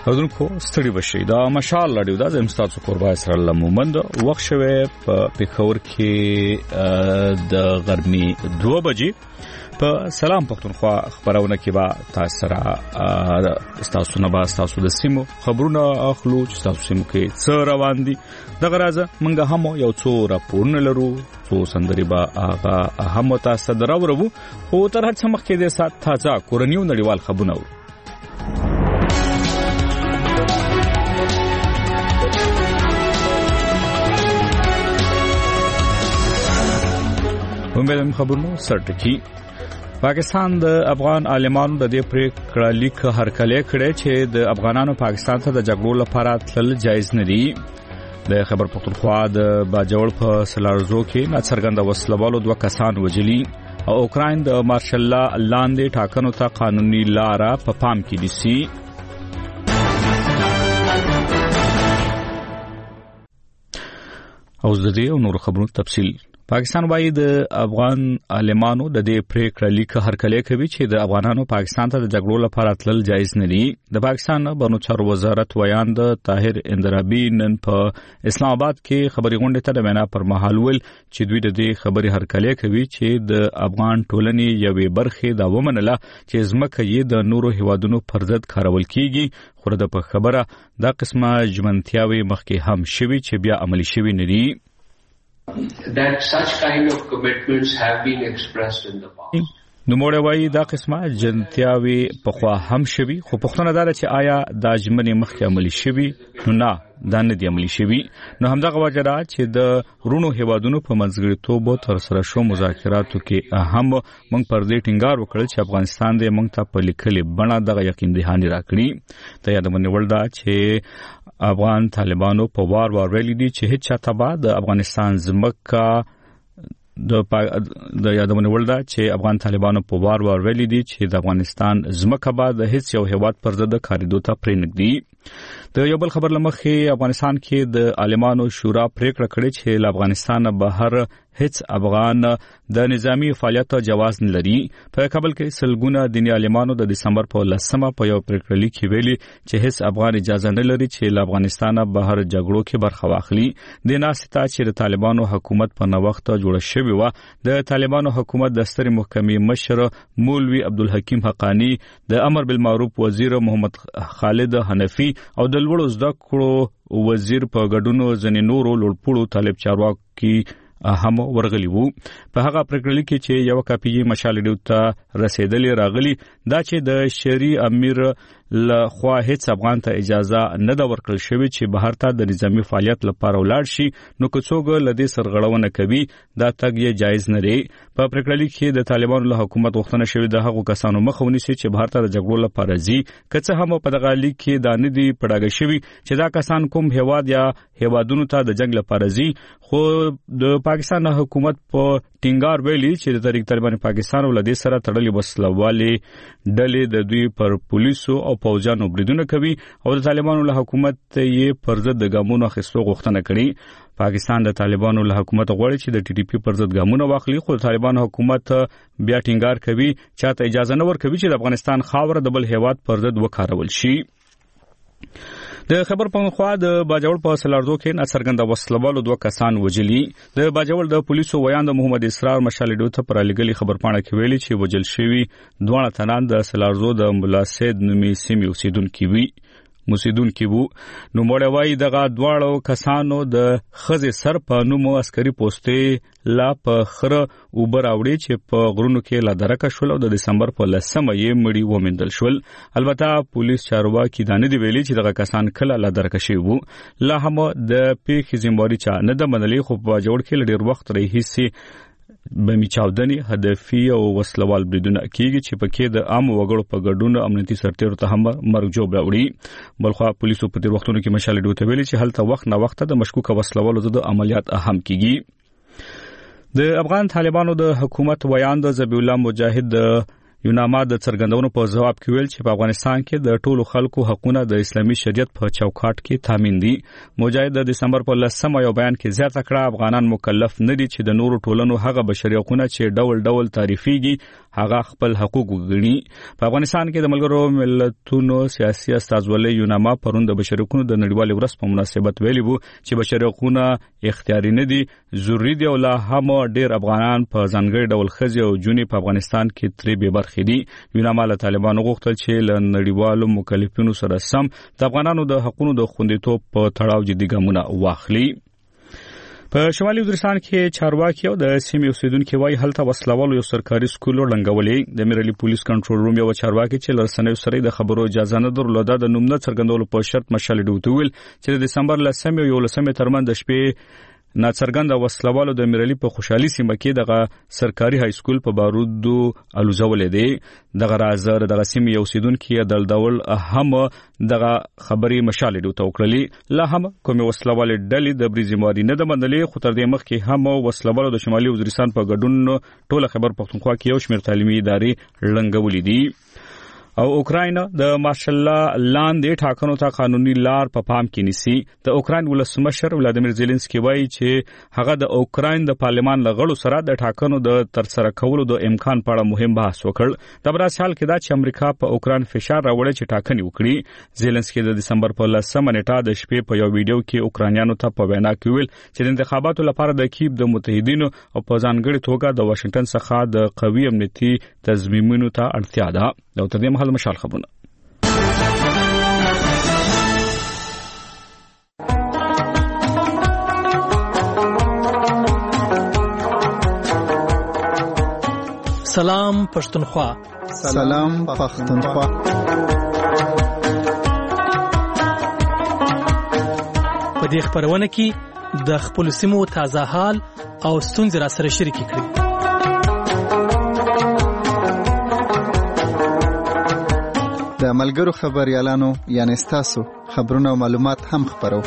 اودونکو ستړي بشي دا مشال لري دا زم تاسو قربا اسرائیل مومند وخت شوه په پیښور کې د غرمې 2 بجې په سلام پښتونخوا خبرونه کې با تاسو را تاسو نه با تاسو د سیمو خبرونه اخلو چې تاسو سیمو کې څه روان دي دغه راځه منګه هم یو څو راپورونه لرو څو سندري با هغه هم تاسو دراورو او تر هڅه مخ کې د سات تازه کورنیو نړیوال خبرونه ومبلم خبرونو سرټکی پاکستان د افغان عالمانو د دې پریکړه لیک هرکلی کړي چې د افغانانو پاکستان ته د جګړو لپاره تلل جایز نه دي د خبر پښتونخوا د باجوړ په سلارزو کې ناڅرګند وسلوالو 2 کسان وجلي او اوکراین د مارشل لا لاندې ټاکنو ته قانوني لار په پام کې دي او زده او نور خبرونو تفصیل پاکستان وايي د افغان عالمانو د دې پریکړه لیک هرکلی کوي چې د افغانانو پاکستان ته د جګړو لپاره تلل جایز نه دي د پاکستان بهرنیو چارو وزارت ویاند طاهر اندرابي نن په اسلام آباد کې خبري غونډه ته د وینا پر مهال ول چې دوی د دې خبري هرکلی کوي چې د افغان ټولنې یوې برخې دا ومنله چې ځمکه یې د نورو هیوادونو پر ضد کارول کیږي خو د په خبره دا قسمه ژمنتیاوي مخکې هم شوي چې بیا عملی شوي نه دي that such kind of commitments have been expressed in the past. نو موږ وایي دا قسمه جنتیاوي په خوا هم شوي خو پښتنه دار چې آیا دا ژمنې مخکې عملی شوي نو نه دا نه دی عملی شوي نو همدغه وجه را چې د رونو هیوادونو په منځګړیتوب تر سره شو مذاکراتو کې هم موږ پر دې ټینګار وکړ چې افغانستان دې موږ ته په لیکلي بڼه دغه یقین دهاني راکړي ته یادونه ولدا چې افغان طالبانو په وار ویلي دي چې هیڅ چاته به د افغانستان ځمکه د یادونه ولدا چې افغان طالبانو په وار ویلي دي چې د افغانستان ځمکه به د هیڅ یو هیواد پر ضد کاریدو ته پرېنګدي د یو بل خبر لمخې افغانستان کې د عالمانو شورا پریکړه کړې چې له افغانستان بهر هیڅ افغان د نظامی فعالیت جواز نه لري په کابل کې سلګونه دیني عالمانو د دسمبر په 10مه په یو پریکړه لیک ویلي چې هیڅ افغان اجازه نه لري چې له افغانستان بهر جګړو کې برخه واخلي د ناستا چې د طالبانو حکومت په نوښت جوړ شوی و د طالبانو حکومت د ستر محکمې مشر مولوی عبدالحکیم حقانی د امر بالمعروف وزیر محمد خالد حنفی او د لوړو زده کړو وزیر په ګډونو ځنې نورو لوړپوړو طالب چارواکي هم ورغلی وو په هغه پریکړه کې چې یو کاپی مشال ډیوته رسیدلې راغلی دا چې د شری امیر له خوا هیڅ افغان ته اجازه نه دا ورکړل شوی چې بهر ته د نظامی فعالیت لپاره ولاړ شي نو که څوک لدې سرغړونه کوي دا تګ یې جایز نه دی په پریکړه کې د طالبانو له حکومت غوښتنه شوې د هغو کسانو مخاوني چې بهر ته د جګړو لپاره ځي که څه هم په دغه لیک کې دا نه دی پړاګه شوی چې دا کسان کوم هیواد یا هیوادونو ته د جنگ لپاره ځي خو د پاکستان حکومت په ټینګار ویلي چې د تحریک طالبان پاکستان ولدي سره تړلې وسلوالې ډلې د دوی پر پولیسو او پوځانو بریدونه کوي او د طالبانو له حکومت یې پر ضد د ګامونو اخیستو غوښتنه کړې پاکستان د طالبانو له حکومت غواړي چې د ټي ټي پی پر ضد ګامونه واخلي خو طالبانو حکومت بیا ټینګار کوي چې ته اجازه نه ورکوي چې د افغانستان خاوره د بل هیواد پر ضد وکارول شي د خبر پښتونخوا د باجوړ په سلارزو کې ناڅرګند وسلوالو 2 کسان وجلي د باجوړ د پولیسو ویاند محمد اسرار مشال ډیوته پر لګلي خبر پاڼه کې ویلي چې وجل شوی دوه تنان د سلارزو د ملا سید نومي سیمې اوسیدونکو وو نو موږ وایي دغه دواړو کسانو د خزې سر په نومو عسکري پوسټې لا په خره اوبر اوړي چې په غرونو کې لا درکه شول او د دسمبر په 10مه یې مړي ومندل شول البته پولیس چارواکي دا نه دی ویلي چې دغه کسان کله لا درکه شوي وو لا هم د پیښې ذمہواری چا نه د منلې خو په جوړ کې لډیر وخت رهیسي بمی چاودنی هدفي او وسلوال بریدونه کیږي چې پکې د عام وګړو په ګډون امنیتي سرتیرو ته هم مرګ جوړ راوړي بلخو پولیسو په تیر وختونو کې مشال ډیوته ویلي چې هلته وخت نه وخت د مشکوک وسلوالو ضد عملیات اهم کیږي د افغان طالبانو د حکومت ویاند ذبیح الله مجاهد یوناما د څرګندونو په جواب کې ویل چې په افغانستان کې د ټولو خلکو حقوقونه د اسلامي شریعت په چوکاټ کې تامین دي. مجاهد د دسمبر په 10 یو بیان کې زیاته کړه افغانان مکلف نه دي چې د نورو ټولنو هغه بشري حقوقونه چې ډول ډول تعریفيږي هغه خپل حقوق وګڼي. په افغانستان کې د ملګرو ملتونو سیاسي استازولۍ یوناما پرون د بشري حقوقو د نړیوال ورځ په مناسبت ویلي وو چې بشري حقوقونه اختیاري نه دي، ضروري دي او لا هم ډیر افغانان په ځانګړي ډول ښځې او جونې په افغانستان کې ترې بې برخې دي. یوناما له طالبانو غوښتل چې له نړیوالو مکلفینو سره سم د افغانانو د حقوقو د خوندیتوب په تړاو جدي ګامونه واخلي. په شمالي وزیرستان کې چارواکي او د سیمې اوسیدونکو وايي هلته وسلوالو یو سرکاري سکول ړنګولې. د میرلی پولیس کنټرول روم یو چارواکي چې لرسنوي سره د خبرو اجازه نه درلوده د نوم نه څرګندولو په شرط مشال ډوتویل چې د دسمبر 10 او 11 ترمن د شپې ناڅرګند وسلوالو د میرلی په خوشحالي سیمه کې دغه سرکاري های سکول په بارودو الوزولې دي. دغه رازر دغه سیمې یو سیدونکو دلدول هم دغه خبري مشال ډوته وکړلې. لا هم کوم وسلوال ډلې د بریزماري نه د منلې خو تر دې مخکې هم وسلوالو د شمالي وزیرستان په ګډون ټوله خبر پښتونخوا کې یو شمېر تعلیمي ادارې ړنګولې دي. او اوکراین د ماشالله لاندې ټاکنو ته قانوني لار په پام کې نیسي. د اوکراین ولسمشر ولادیمیر زيلنسکي وایي چې هغه د اوکراین د پارلمان لغړو سره د ټاکنو د ترسره کولو د امکان په اړه مهم بحث وکړ. د برعکس حال کې دا چې امریکا په اوکراین فشار راوړي چې ټاکنې وکړي. زيلنسکي د دسمبر په 10 نیټه د شپې په یو ویډیو کې اوکرانیانو ته په وینا کې ویل چې د انتخاباتو لپاره د کیب د متحدینو او په ځانګړي توګه د واشنگټن څخه د قوي امنیتي تضمینونو ته اړتیا ده. دا تر دې مهال مشال خبرونه. سلام پښتونخوا. سلام پښتونخوا. په دې خبرونه کې د خپل سیمو تازه حال او ستونزې را سره شریک کړئ. د ملګرو خبريالانو یعنی ستاسو خبرونه او معلومات هم خبرو.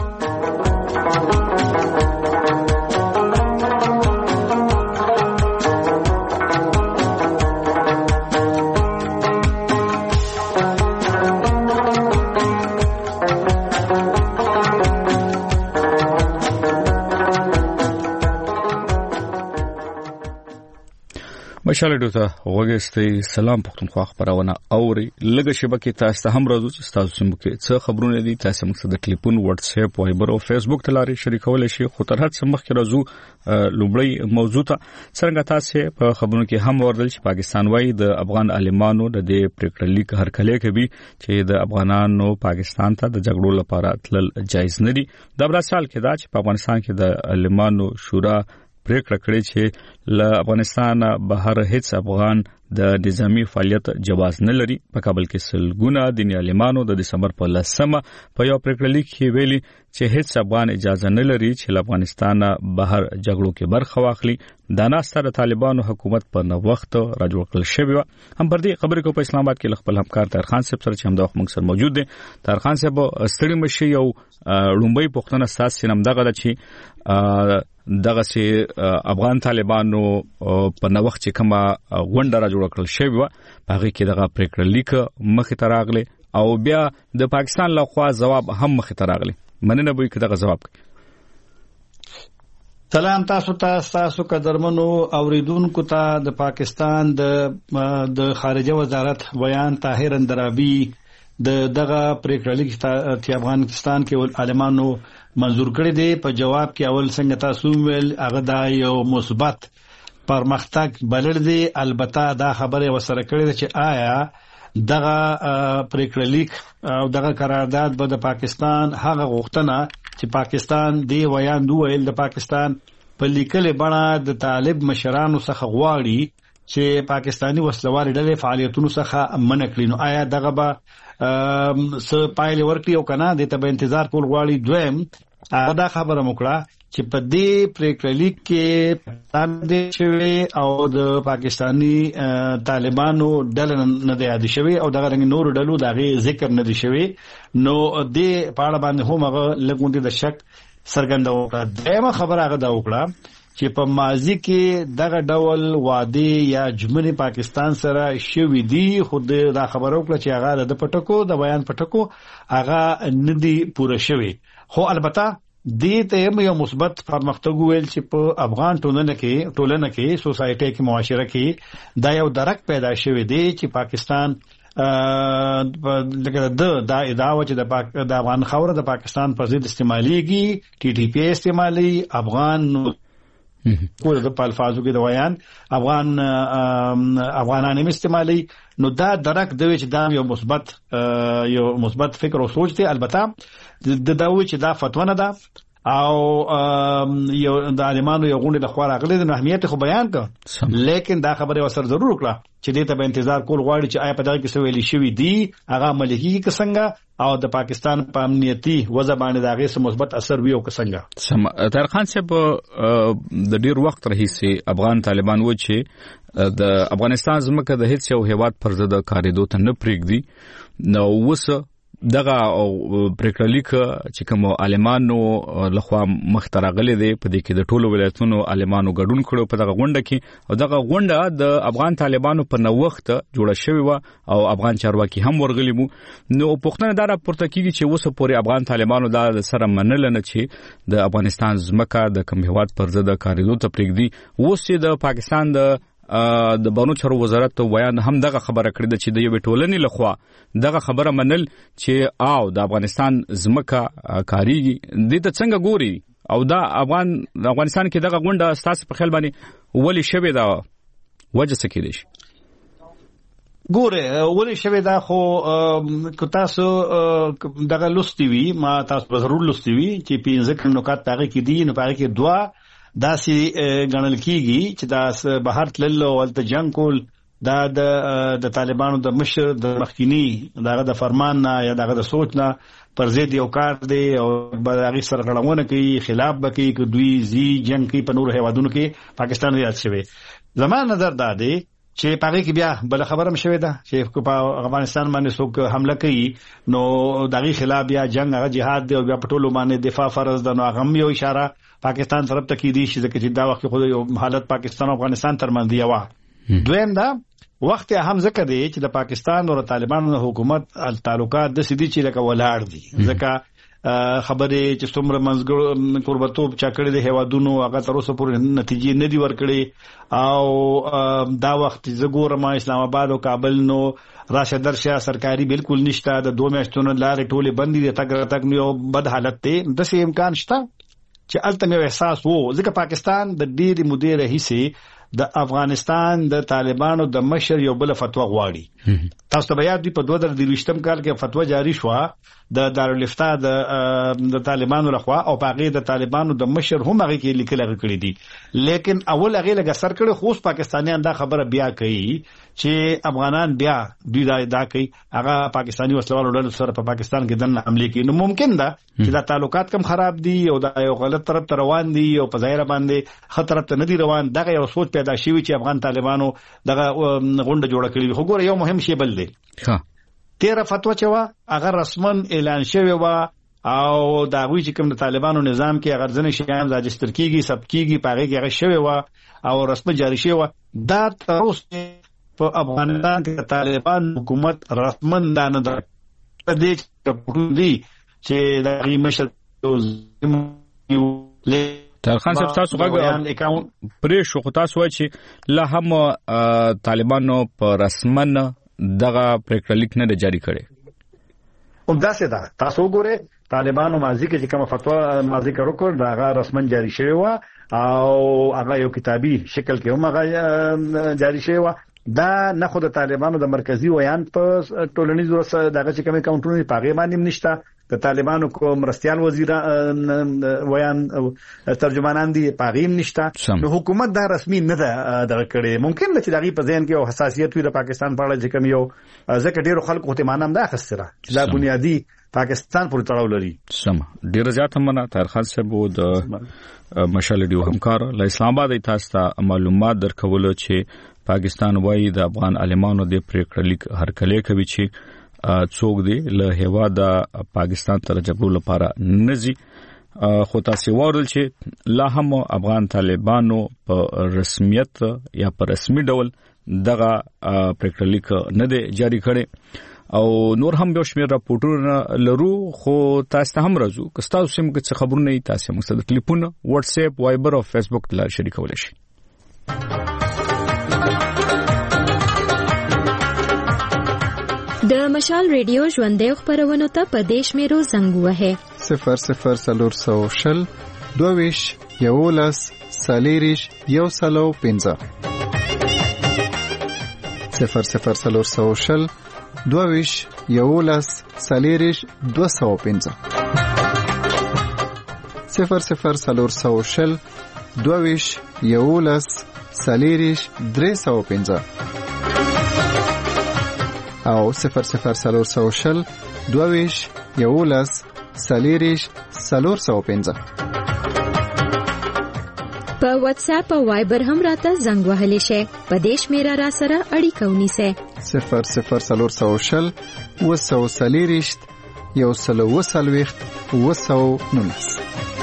مشال ډوته وګستې سلام پښتونخوا خبرونه اوري لږه شبکې تاسو ته هم راځو چې تاسو سیمو کې څه خبرونه دي تاسو موږ د ټلیفون واتس اپ وایبر او فیسبوک تلاري شریکول شي خو تر هڅه مخکې راځو لومړی موضوع ته څنګه تاسو په خبرونو کې هم وردل چې پاکستان وايي د افغان عالمانو د دې پریکړه لیک هرکله کوي چې د افغانانو پاکستان ته د جګړو لپاره تلل جایز نه دي. د براسال کې دا چې په افغانستان کې د عالمانو شورا پریکړه کړې چې له افغانستان بهر هیڅ افغان د نظامی فعالیت جواز نه لري. په کابل کې سلګونه دیني عالمانو د دسمبر په 10 په یو پریکړه لیک کې ویلي چې هیڅ افغان اجازه نه لري چې له افغانستان بهر جګړو کې برخه واخلي. دا ناسته د طالبانو حکومت په نو وخت راجوړ کړل شوی و. هم پر دې خبرې کو په اسلام آباد کې خپل همکار طاهر خان صاحب سره چې همدا موږ سره موجود دي. طاهر خان صاحب ستړي مشي یو لومبي پښتنه ساس سینم دغه چې دغه سي افغان طالبانو په نو وخت چې کومه غونډه را جوړ کړل شوی و هغه کې دغه پریکړه لیک مخې ته راغلی او بیا د پاکستان لخوا جواب هم مخې ته راغلی. مننه به کې دغه جواب کوي. سلام تاسو قدرمنو اوریدونکو ته د پاکستان د خارجه وزارت بیان طاهر اندرابي دغه پریکړه لیک چې افغانستان کې عالمانو منظور کړی دی په جواب کې اول څنګه تاسو ویل هغه دا یو مثبت پرمختګ بلل دی. البته دا خبره وسره کړی چې آیا دغه پریکړه لیک او دغه قرارداد به د پاکستان هغه غوښتنه چې پاکستان دی ویاندو ویل د پاکستان په لیکلې بڼه د طالب مشرانو څخه غواړي چې پاکستانی وسلوال ډلې فعالیتونو څخه منع کړي. نو آیا دغه به څه پایله ورکړي او کنه د ته انتظار کول غواړي. دویم دا خبره وکړه چې په دې پریکړه لیک کې باندې شوی او د پاکستانی طالبانو ډله نه دی یاد شوی او دغه رنګ نور ډلو دغه ذکر نه دی شوی. نو دې په اړه باندې هم هغه لګوندې د شک څرګندونه وکړه. دغه خبره هغه دا وکړه چې په ماضي کې دغه ډول وعده یا جملې پاکستان سره شوې دي، خو دا خبرو کړه چې هغه د پټکو د بیان پټکو هغه ندي پوره شوی. خو البته دې ته یو مثبت پرمختګ ویل چې په افغان ټولنه کې سوسایټي کې معاشره کې دا یو درک پیدا شوی دی چې پاکستان لکه دا ادعا چې د افغان خاوره د پاکستان پر ضد استعماليږي، ټي ټي پی استعمالي، افغان کول د الفاظو کې د بیان افغانان استعمالي. نو دا درک دوی چې دا یو مثبت فکر او سوچ دی. البته د داوی چې دا فتوا نه ده او یو د عالمانو یو غونډه د خوا راغلي د اهمیت خو بیان کړ، لیکن دا خبره وسر ضرور وکړه چې دې ته به انتظار کول غواړي چې آیا په دغه کې څه ویلي شوی دی هغه ملکی کې څنګه او د پاکستان په امنیتي وضع باندې دا غي مثبت اثر وی او څنګه. سم طاهر خان صاحب د ډیر وخت راهیسي افغان طالبان و چې د افغانستان زمکه د هیڅ یو هیواد پر ضد کاریدو ته نه پریږدي. نو وسه دغه پریکړلیک چې کوم عالمانو لخوا مخترغلې دي په دې کې د ټولو ولایتونو عالمانو ګډون کړو په دغه غونډه کې، او دغه غونډه د افغان طالبانو په نو وخت جوړه شوې و او افغان چارواکي هم ورغلي وو. نو پښتنه دا راپورته کیږي چې وسه پورې افغان طالبانو دا سره منل نه چې د افغانستان زمکه د کوم هیواد پر ضد کاریدو ته پریږدي. وسه د پاکستان د بانو چارو وزارت بیان هم دغه خبره کړې ده چې د یو ټولنې لخوا دغه خبره منل چې او د افغانستان زمکه کاریږي. دې ته څنګه ګوري او دا افغانستان کې دغه غونډه ستاسو په خیال باندې ولې شوې ده، وجه څه کې دي؟ ګوره ولې شوې ده خو که تاسو دغه لوستي وي، ما تاسو ضرور لوستي وي چې 15 نکات هغه کې دي. نو هغه کې دوا داسې غنل کیږي چې دا بهر تلل او د جنگ کول دا د طالبانو د مشر د مخکینی دغه د فرمان نه یا دغه د سوچ نه پر ضد یو کار دی او هغه سرغړونه کوي، خلاف بکی که دوی زی جنگ کوي په نور هیوادونو کې پاکستان ریاض شوی. زمان نظر دا دی چې پاره کې بیا بل خبره مشوي ده چې په افغانستان باندې څوک حمله کوي نو دغه خلاف بیا جنگ هغه جهاد دی او بیا په ټولو باندې دفاع فرض ده. نو هغه یو اشاره پاکستان طرف ته کې دي چې دا وخت خو یو حالت پاکستان او افغانستان ترمنځ دی. وا دویم دا وخت هم ځکه دی چې د پاکستان او طالبانو حکومت تعلقات د سیدي چې لکه ولاړ دي، ځکه خبرې چې څومره منځګړو قربتوب چا کړی د هیوادونو هغه تر اوسه پورې نتیجې نه دی ورکړي. او دا وخت زګورم اسلام آباد او کابل نو راشه درشه سرکاري بالکل نشته، د 2 میاشتونو لارې ټوله بندي دي، تګ نو بد حالت دی. د څه امکان شته چې الته یو احساس وو، ځکه پاکستان د ډېری مودې راهیسي د افغانستان د طالبانو د مشر یو بل فتوا غواړي. تاسو ته بیا په 2023 کال کې فتوا جاری شو د دارالفتاء د طالبانو لخوا او پاغه د طالبانو د مشر هم هغه کې لیکل کړی دي، لیکن اول هغه لګ سر کړي خو پاکستانیان دا خبره بیا کوي چې افغانان بیا دوی دا کوي هغه پاکستانی وسلوالو ډول سره په پاکستان کې دنه حمله کوي. نو ممکن ده چې دا تعلقات کم خراب دي او دا یو غلط طرف ته روان دي او په ظاهر باندې خطر ته نه دي روان. دغه یو سوچ پیدا شوی چې افغان طالبانو دغه غونډه جوړه کړې. خو ګوره یو مهم شی بل دی، 13 فتوا چې وا هغه رسمن اعلان شوی و او دا غوي چې کوم د طالبانو نظام کې هغه ځنې شیان راجستر کیږي ثبت کیږي پاره کې هغه شوی و او رسمي جاری شوی و. دا تر اوسه په افغانستان کې طالبان حکومت رسمن دا نه ده دې چې دي چې د ریمشل طاهر خان صاحب تاسو غواړئ پرې شو خو تاسو وایي چې لا هم طالبانو په رسمن دغه پریکړلیک نه جاری کړي. همدا څه ده تاسو ګوره طالبانو ماضي کې چې کوم فتوا ماضي کړو دا هغه رسمن جاری شوی و او هغه یو کتابي شکل کې هم هغه جاری شوی و. دا نه خو د طالبانو د مرکزی ویان په ټولنیز ورسره دغه چې کوم کاونټرونه پاغه باندې نشته، د طالبانو کوم مرستيال وزیر ویان ترجمانان دي پاغیم نشته. نو حکومت دا رسمي نه ده دغه کړي. ممکن چې دغه په ذهن کې او حساسیت وي د پاکستان په اړه چې کوم یو ځکه ډیرو خلکو ته مانم دا خسره چې دا بنیادی پاکستان پورې تړاو لري. سم ډیر زیات مننه طاهر خان صاحب د مشال ډیو همکار له اسلام آباد تاسو ته معلومات درکول چې پاکستان وایي د افغان عالمانو د پریکړلیک هرکلی کوي چې څوک دی له هیواده پاکستان ته جبرو لپاره نزي خو تاسو ورول چې لا هم افغان طالبانو په رسمیت یا په رسمي ډول دغه پریکړه لیک نه دی جاری کړي او نور هم یو شمېر راپورټونه لرو خو تاسو ته هم راځو که تاسو سم کې خبرونه تاسو موږ سره ټلیفون واتس اپ وایبر او فیسبوک ته شریکول شي د مشال ریډیو ژوندې خبرونه ته په دیش میرو زنګ وهه 00 22 یولس سالیریش یو سلو 15 00 22 یولس سالیریش 215 00 22 یولس سالیریش 315 او 00 22 یولس سالیریش 415 په واتس اپ او وایبر هم راته زنګ وهلی شي په دیش میرا را سره اړیکه ونیسه 00 وسو سالیریش یو سلو وسلويخت وسو نونس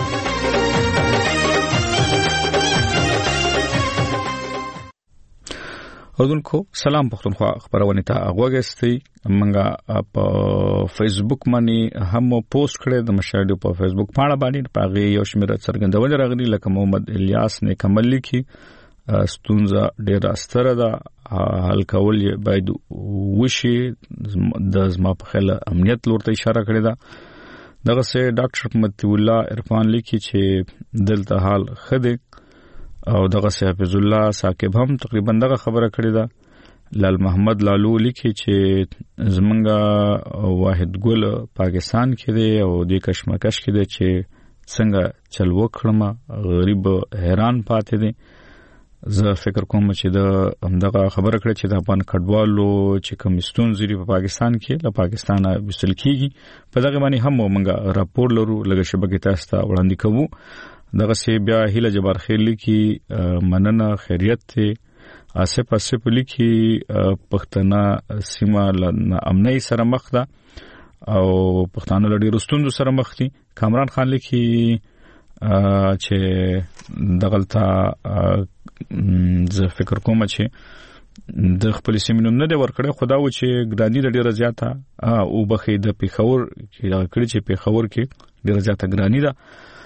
اردوونکو سلام پښتونخوا خبرونه ته اغوګستی منګه په فیسبوک باندې هم پوسټ کړی د مشاهده په فیسبوک باندې پاغي یو شمېر څرګندونه راغلي لکه محمد الیاس نه کمل لیکي ستونزه ډیره ستره ده حل کول باید وشي د زما په خله امنیت لورته اشاره کړې ده دغه سه ډاکټر متي الله عرفان لیکي چې دلته حال خده او دغه حافظ الله ثاقب هم تقریبا دغه خبره کړې ده لال محمد لالو لیکي چې زمونږه واحد ګل پاکستان کې دی او د کشمکش کې دی چې څنګه چل وکړم غریب حیران پاتې دي زه فکر کوم چې د همدغه خبره کړې چې د افغان کډوالو چې کمیستون زیری په پاکستان کې له پاکستانه وصل کیږي په دغه باندې هم موږ راپور لرو لږه شبکې تاسو ته وړاندې کوو دغه سی بیا هیله جبار خیر لیکي مننه خیریت ته آصف آصف لیکي پښتنه سیمه له امنۍ سره مخ ده او پښتانه لړۍ رستوندو سره مخ دي کامران خان لیکي چې دغلطه زه فکر کوم چې د خپل سیمینو نه دی ورکړی خدا و چې ګرانی ډیره زیاته او بخې د پیښور کې دا کړی چې پیښور کې ډیره زیاته ګرانی ده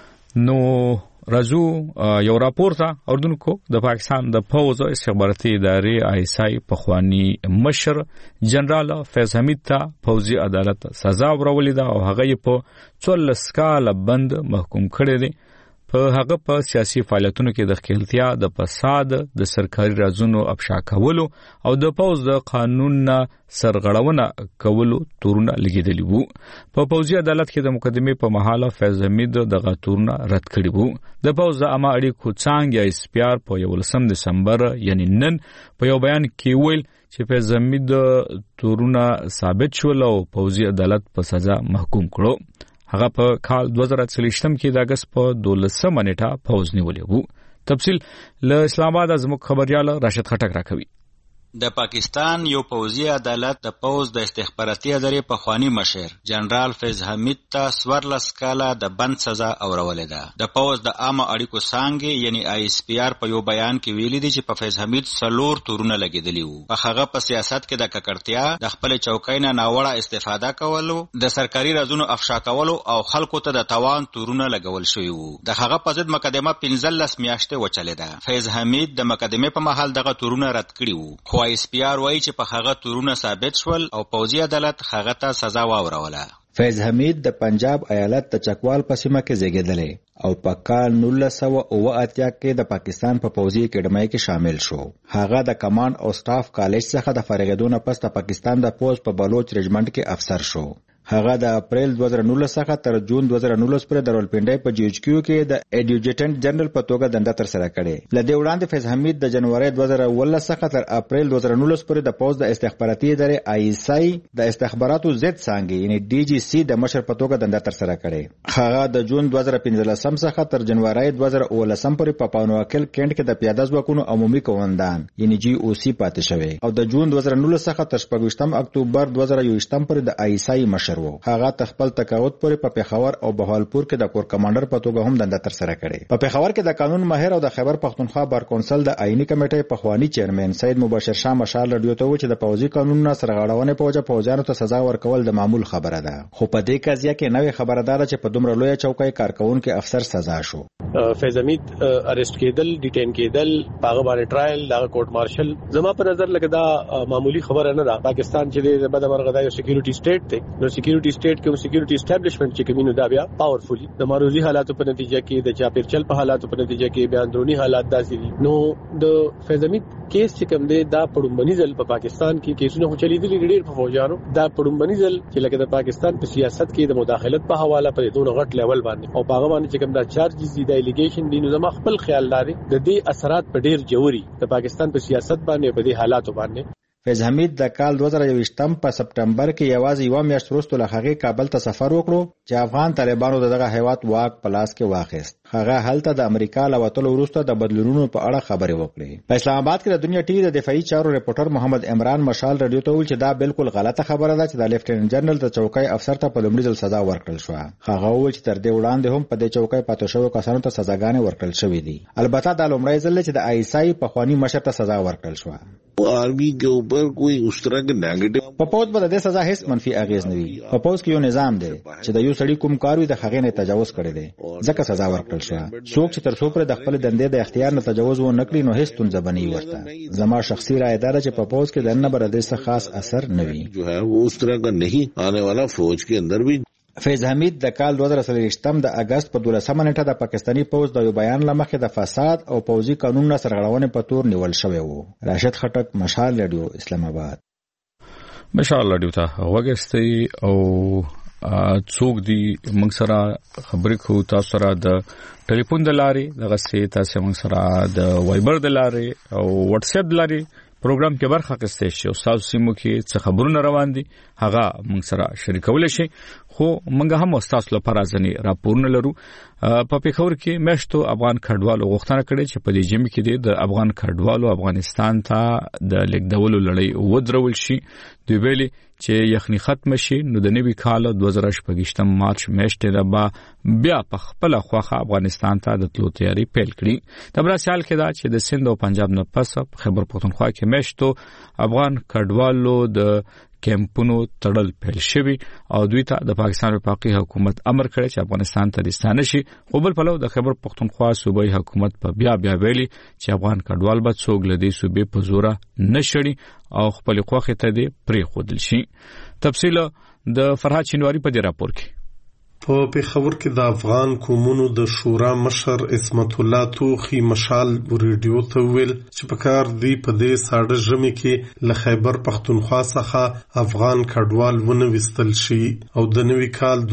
نو راځو یو راپور ته اردوونکو د پاکستان د پوز استخباراتي ادارې آیسای پخوانی مشر جنرال فیض حمید ته پوزي عدالت سزا ورولې ده او هغه په 14 کال بند محکوم کړی دی په هغه په سیاسي فعالیتونو کې د خپلتیا د فساد د سرکاري رازونو افشا کولو او د پوز د قانون سرغړونه کولو تورونه لګیدلی وو په پوزي عدالت کې د مقدمه په محاله فیض حمید د غاتورونه رد کړی وو د پوز د اما اړیکو څنګه اسپیار په 11 دسمبر یعنی نن په یو بیان کې ویل چې فیض حمید تورونه ثابت شول او پوزي عدالت په سزا محکوم کړو هغه په کال 2023 کې د اگست په 12 منېټه پوز نیولې وو تفصیل له اسلام آباد از مخ خبريال راشد خټک راکوي د پاکستان یو پوزي عدالت د پوز د استخباراتي ادارې په خوانی مشر جنرال فیض حمید ته 14 کاله د بند سزا اورولې ده د پوز د عامه اړیکو څنګه یعنی آی اس پی آر په یو بیان کې ویلي دي چې په فیض حمید سلور تورونه لګیدلی وو په هغه په سیاست کې د ککړتیا د خپل چوکۍ نه ناوړه استفاده کولو د سرکاري رازونو افشا کولو او خلکو ته د توان تورونه لګول شوی وو د هغه په ضد مقدمه 15 میاشتې وچلې ده فیض حمید د مقدمه په محل دغه تورونه رد کړی وو آی اس پی آر وایي چې په هغه تورونه ثابت شول او پوزي عدالت هغه ته سزا واوروله فیض حمید د پنجاب ایالت د چکوال په سیمه کې زیږیدلی او په کال 1980 کې د پاکستان په پوزي اکیډمۍ کې شامل شو هغه د کمانډ او سټاف کالج څخه د فارغیدو نه پس د پاکستان د پوز په بلوچ رجمنټ کې افسر شو هغه د اپریل 2019 څخه تر جون 2019 پورې د رولپنډۍ په جی ایچ کیو کې د ایډیوجنټ جنرال په توګه دنده تر سره کړې لدې وړاندې فیض حمید د جنوري 2019 څخه تر اپریل 2019 پورې د پوز د استخباراتي ادارې آی اس آی د استخباراتو ضد څنګه یعنی ډي جی سی د مشر په توګه دنده تر سره کړې هغه د جون 2015 څخه تر جنوري 2019 پورې په پانوکل کینټ کې د پیاده ځواکونو عمومي قومندان یعنی جی او سی پاتې شوی او د جون 2019 څخه تر 28 اکتوبر 2021 پورې د آی اس آی مشر مشر وو. هغه خپل تقاعد پورې په پېښور او بهاولپور کې د کور کمانډر په توګه هم دنده تر سره کړې. په پېښور کې د قانون ماهر او د خیبر پختونخوا بار کونسل د آئینی کمیټې پخوانی چیرمن سید مبشر شاه مشال رادیو ته و چې د پوځي قانونونو سرغړونې په وجه پوځیانو ته سزا ورکول د معمول خبره ده. خو په دې قضیه کې نوې خبره ده چې په دومره لوی چوکۍ کارکونکو افسر سزا شو. فیض حمید اریسټ کېدل، ډیټین کېدل، هغه باندې ټرایل، دا کورټ مارشل زما په نظر لکه دا معمولی خبره نه ده. پاکستان چې د بدمرغه د سکیورټي سټیټ دی، نو سکیورټي سټیټ کې سکیورټي اسټابلیشمنت چې کومینو دا بیا پاورفولي د ماروزي حالاتو په نتیجه کې د چاپیرچل په حالاتو په نتیجه کې بیا اندرونی حالات داسې دي. نو د فیض حمید کیس چې کوم دی دا پړومبني ځل په پاکستان کې کیسونه خو چلیدلي ډېر په فوجانو، دا پړومبني ځل چې لکه د پاکستان په سیاست کې د مداخلت په حواله په دونه غټ لیول باندې او په هغه باندې چې کوم دا چارجز دي، د الیګیشن دي، نو زما خپل خیال لري د دې اثرات په ډېر جوړي د پاکستان په سیاست باندې په دې حالاتو باندې. فیض حمید د کال 2021 په سپټمبر کې یوازې یو میاشت وروسته له هغه کابل ته سفر وکړو چې افغان طالبانو دغه هیواد واک په لاس کې واخیست. هغه هلته د امریکا له وتلو وروسته د بدلونونو په اړه خبرې وکړې. په اسلام آباد کې د دنیا ټي وي د دفاعي چارو ریپورټر محمد عمران مشال رادیو ته ویل چې دا بالکل غلطه خبره ده چې د لیفټیننټ جنرال د چوکۍ افسر ته په لومړي ځل سزا ورکړل شو. هغه وویل چې تر دې وړاندې هم په دې چوکۍ پاتې شوو کسانو ته سزاګانې ورکړل شوې دي. البته دا لومړی ځل چې د آی اس آی پخوانی مشر ته سزا ورکړل شو. Army के ऊपर कोई उस तरह के नेगेटिव په پوز به د سزا هیڅ منفي اغیز نه وي. په پوز کې یو نظام دی چې د یو سړي کوم کار وي د هغې نه تجاوز کړی دی ځکه سزا ورکړل شو. څوک چې تر څو پر د خپل دندې د اختیار نه تجاوز و نه کړی نو هیڅ ستونزه بنئ ورته. زما شخصي رائے ده چې په پوز کې د نه بر د څه خاص اثر نه وي. جو ہے وہ اس طرح کا نہیں آنے والا فوج کے اندر بھی. فیض حمید د کال 2023 د اگست په 12 نیټه د پاکستانی پوز د یو بیان لمخې د فساد او پوځي قانونونو سرغړونې په تور نیول شوی وو. راشد خټک، مشال رادیو، اسلام آباد. مشال رادیو ته وګورئ او څوک دی موږ سره خبرې کوو تاسو سره د ټلیفون د لارې دغه سي تاسو موږ سره د وایبر د لارې او واتس اپ د لارې پروګرام کې برخه اخیستئ شئ او تاسو سیمو کې څه خبرونه روان دي هغه موږ سره شریکول شي. خو موږ هم تاسو لپاره ځنی راپورونه لرو. په پېښور کې مشتو افغان کډوالو غوښتنه کړې چې په دې جمع کې د افغان کډوالو افغانستان ته د لیکدولو لړۍ ودرول شي. دوی ویلي چې یخني ختم شي نو د نوي کال 2018 مارچ میاشتې رابه بیا په خپل خوخه افغانستان ته د تلو تیاری پیل کړي. د براسیال کې دا چې د سند او پنجاب نه پس خیبر پختونخوا کې مشتو افغان کډوالو د کیمپونو تړل پیل شوی او دوی ته د پاکستان وفاقي حکومت امر کړی چې افغانستان ته ستانه شي. خو بل پلو د خیبر پختونخوا صوبایي حکومت په بیا ویلي چې افغان کډوال به څوک لدی صوبې په زوره نشړي او خپل خوخه ته دې پری خودل شي. تفصیل د فرهاد شینواری په دې راپور کې. په پېښور کې د افغان قومونو د شورا مشر عصمت الله توخي مشال ریډیو ته ویل چې په کار دی په دې ساړه ژمي کې له خیبر پختونخوا څخه افغان کډوال ونه وستل شي او د نوي کال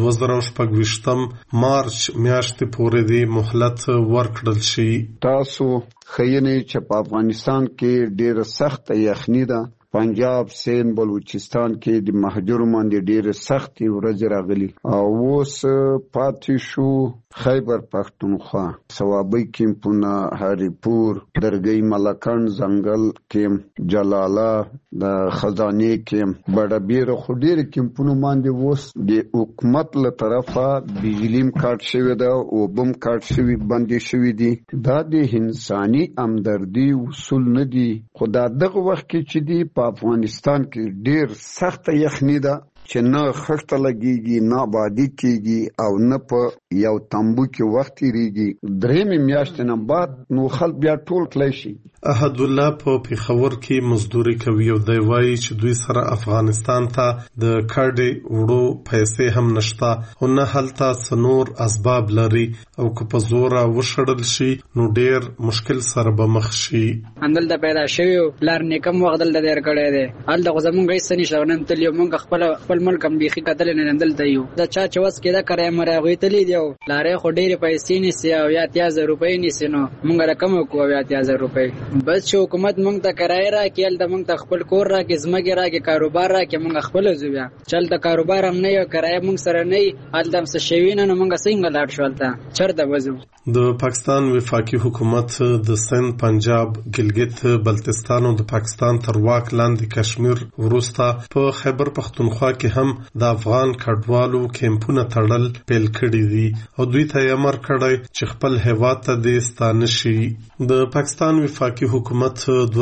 2018 مارچ میاشتې پورې د مهلت ورکړل شي. تاسو خیینه چې په افغانستان کې ډېر سخت یخني ده. پنجاب، سند، بلوچستان کې د مهاجرو باندې ډېر سخت ورځې راغلي او اوس پاتې شو خیبر پختونخوا، ثوابي کیمپونه، هریپور، درګۍ ملکن، زنګل کیمپ، جلاله، د خزانه کیمپ، بډبیر، خو ډېر کیمپونه باندې اوس د حکومت له طرفه بجلیم کارت شوی ده او بم کارت شوی باندې شوی دي. دا د انساني همدردي اصول نه دي. خو دا دغه وخت کې چې دی په افغانستان کې ډېر سخت یخني ده چې نه خښته لګیږي، نه آبادي کیږي او نه په یو تنبو کې وخت تیریږي. درېمې میاشتې نه بعد نو خلک بیا ټول تللی شي. احد الله په پېښور کې مزدوري کوي او دی وایي چې دوی سره افغانستان ته د کډې وړو پیسې هم نشته او نه هلته څنور اسباب لري او که په زوره وشړل شي نو ډېر مشکل سره به مخ شي. همدلته پیدا شوي پلار نیکم وخت دلته تېر کړی دی. هلته خو زمونږ هېڅ نشته نن تللي موږ خپل ملک هم بیخي کتلی نه دلته یو. د چا چې وس کېده کرایه مرایه هغوی تللي دي یو لارې خو ډېرې پیسې نیسي او 8000 روپۍ نیسي نو مونږ رقم وکړو 8000 روپۍ بس چې حکومت مونږ ته کرایه راکړي هلته مونږ ته خپل کور راکړي ځمکې راکړي کاروبار راکړي مونږ خپله ځو بیا چې هلته کاروبار هم نه وي کرایه مونږ سره نه وي هلته هم څه شوي نه نو مونږ څنګه لاړ شو هلته چېرته به ځو د پاکستان وفاقي حکومت د سند پنجاب ګلګت بلتستان او د پاکستان تر واک لاندې کشمیر وروسته په خیبر پختونخوا کې هم د افغان کډوالو کیمپونه تړل پیل کړي دي او دوی ته امر کړی چې خپل هیواد ته د ستانه شي د پاکستان وفاقي حکومت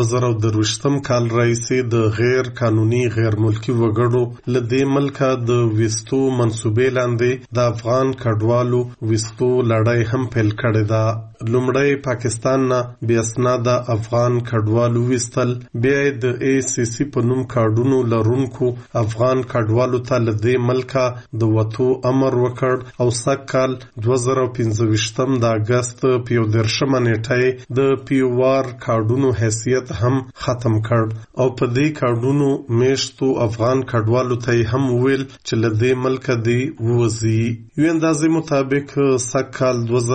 2023 کال راځي د غیر قانوني غیر ملکی وګړو لدې ملکه د وستو منسوبې لاندې د افغان کډوالو وستو لړۍ هم پیل کړې ده لومړی پاکستان نه بیا اسناد افغان کډوالو وستل بیا د ای سی سی په نوم کارډونو لرونکو افغان کډوالو ته لدې ملکه د وټو امر وکړ او سکهال 2015 د اگست په 13 نیټه د پیوار کارډونو حیثیت هم ختم کړ او په دې کارډونو میشتو افغان کډوالو ته هم ویل چې لدې ملکه دی ووزي یو اندازې مطابق سکهال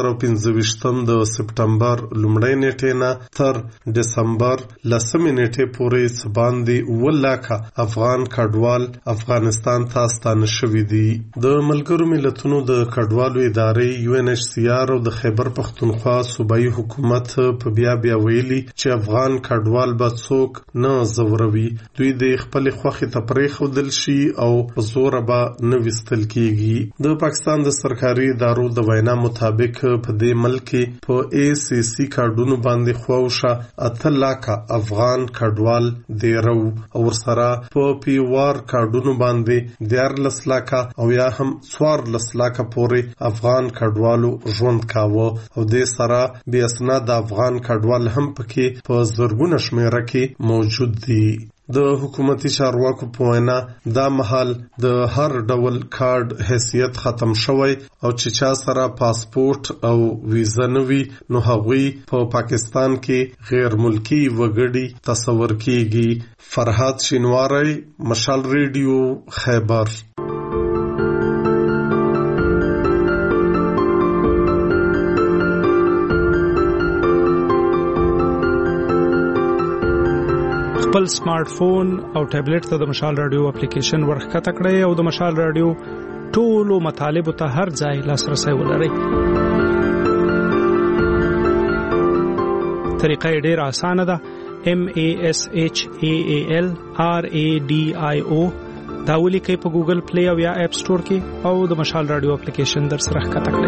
2015 د سپټمبر لومړۍ نیټې نه تر دسمبر 10 نیټې پورې باندې ولاکه افغان کډوال افغانستان ته ستانه شوي دي د ملګرو ملتونو د کډوالو ادارې یو ان ایچ سی آر او د خیبر پختونخوا صوبایي حکومت په بیا ویلي چې افغان کډوال به څوک نه زوروي دوی د خپل خوخي تپریخ ودل شي او زور به نه وستل کیږي د پاکستان د سرکاري ادارو د وینا مطابق په دې ملک په ای سی سی کارډونو باندې خوښه 8 لک افغان کډوال دیرو او سره په پیوار کارډونو باندې 14 لک او یا هم 14 لک پورې افغان کډوالو ژوند کاوه او د سره بیا اسناد افغان کډوال هم پکې په زرګونه شمیره کې موجود دي د حکومتي چارواکو په وینا دا مهال د هر ډول کارت حیثیت ختم شوی او چې چا سره پاسپورت او ویزا نوي نو هغوی په پاکستان کې غیر ملکی وګړي تصور کیږي فرحات شینواری مشال ریډیو خیبر خپل سمارټ فون او ټابلیټ ته د مشال رادیو اپلیکیشن ورخته کړئ او د مشال رادیو ټولو مطالب ته هر ځای لاسرسي ولرئ. طریقه ډېر اسانه ده. MASHAALRADIO دا ولیکئ په ګوګل پلی او یا اپ سٹور کې او د مشال رادیو اپلیکیشن در سره ښکته کړئ.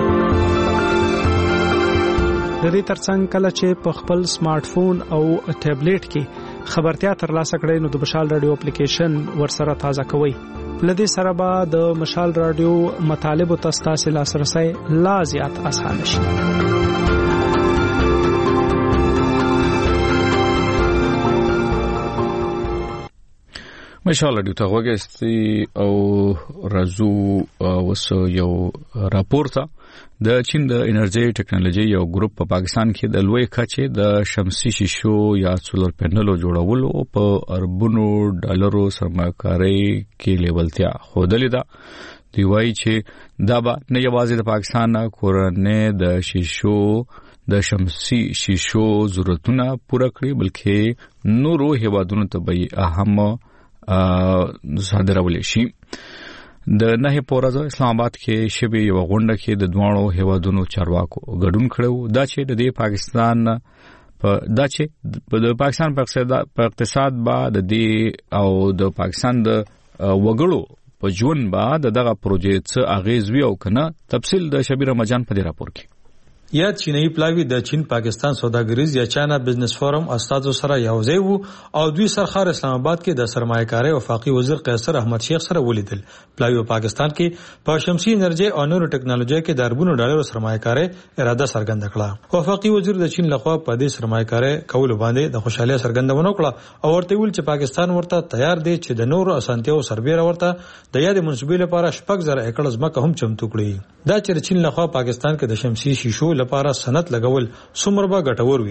د دې ترڅنګ کله چې په خپل سمارټ فون او ټابلیټ کې خبرتیا ترلاسه کړئ نو د مشال رادیو اپلیکیشن ورسره تازه کوئ. لدې سره به د مشال رادیو مطالب او تاسو لاسرسي لا زیات اسانه شي. مشال رادیو ته وګورئ او رازو وسو یو راپورته د چین د انرژي ټکنالوژي یو ګروپ په پاکستان کې د لوی کچې د شمسي شیشو یا سولر پینلو جوړولو په اربونو ډالرو سرمایه‌کاري کې لیولتیا خودلې ده. دی وایي چې دا به نه یوازې د پاکستان کورنۍ د شیشو د شمسي شیشو ضرورتونه پوره کړي بلکې نورو هیوادونو ته به اهم صادرول شي. د نه پورزه اسلام آباد کې شبي یو غونډه کې د دوانو هیوادونو چارواکو ګډون کړو دا چې د پاکستان په اقتصاد با د دې او د پاکستان د وګړو په ژوند با دغه پروژې څه اغیز وی او کنه تفصیل د شبیر رمضان په دې راپور کې. یا چینایي پلاوی د چین پاکستان سوداګریز یا چاینا بزنس فورم استادو سره یوځای وو او دوی سرخار اسلام آباد کې د سرمایه‌کاري وفاقي وزیر قیصر احمد شیخ سره ولیدل. پلاوی پاکستان کې په شمسي انرژي او نورو ټکنالوژي کې د اربونو ډالرو سرمایه‌کاري اراده څرګنده کړه. وفاقي وزیر د چین لخوا په دې سرمایه‌کاري کول باندې د خوشحالي څرګندونه وکړه او ورته ویل چې پاکستان ورته تیار دی چې د نورو اسانتیاو سربېره ورته د یاد منسوبې لپاره 6000 ایکړ ځمکه هم چمتو کړي. دا چې چین لخوا پاکستان کې د شمسي شیشو لپاره صنعت لګول څومره به ګټور وي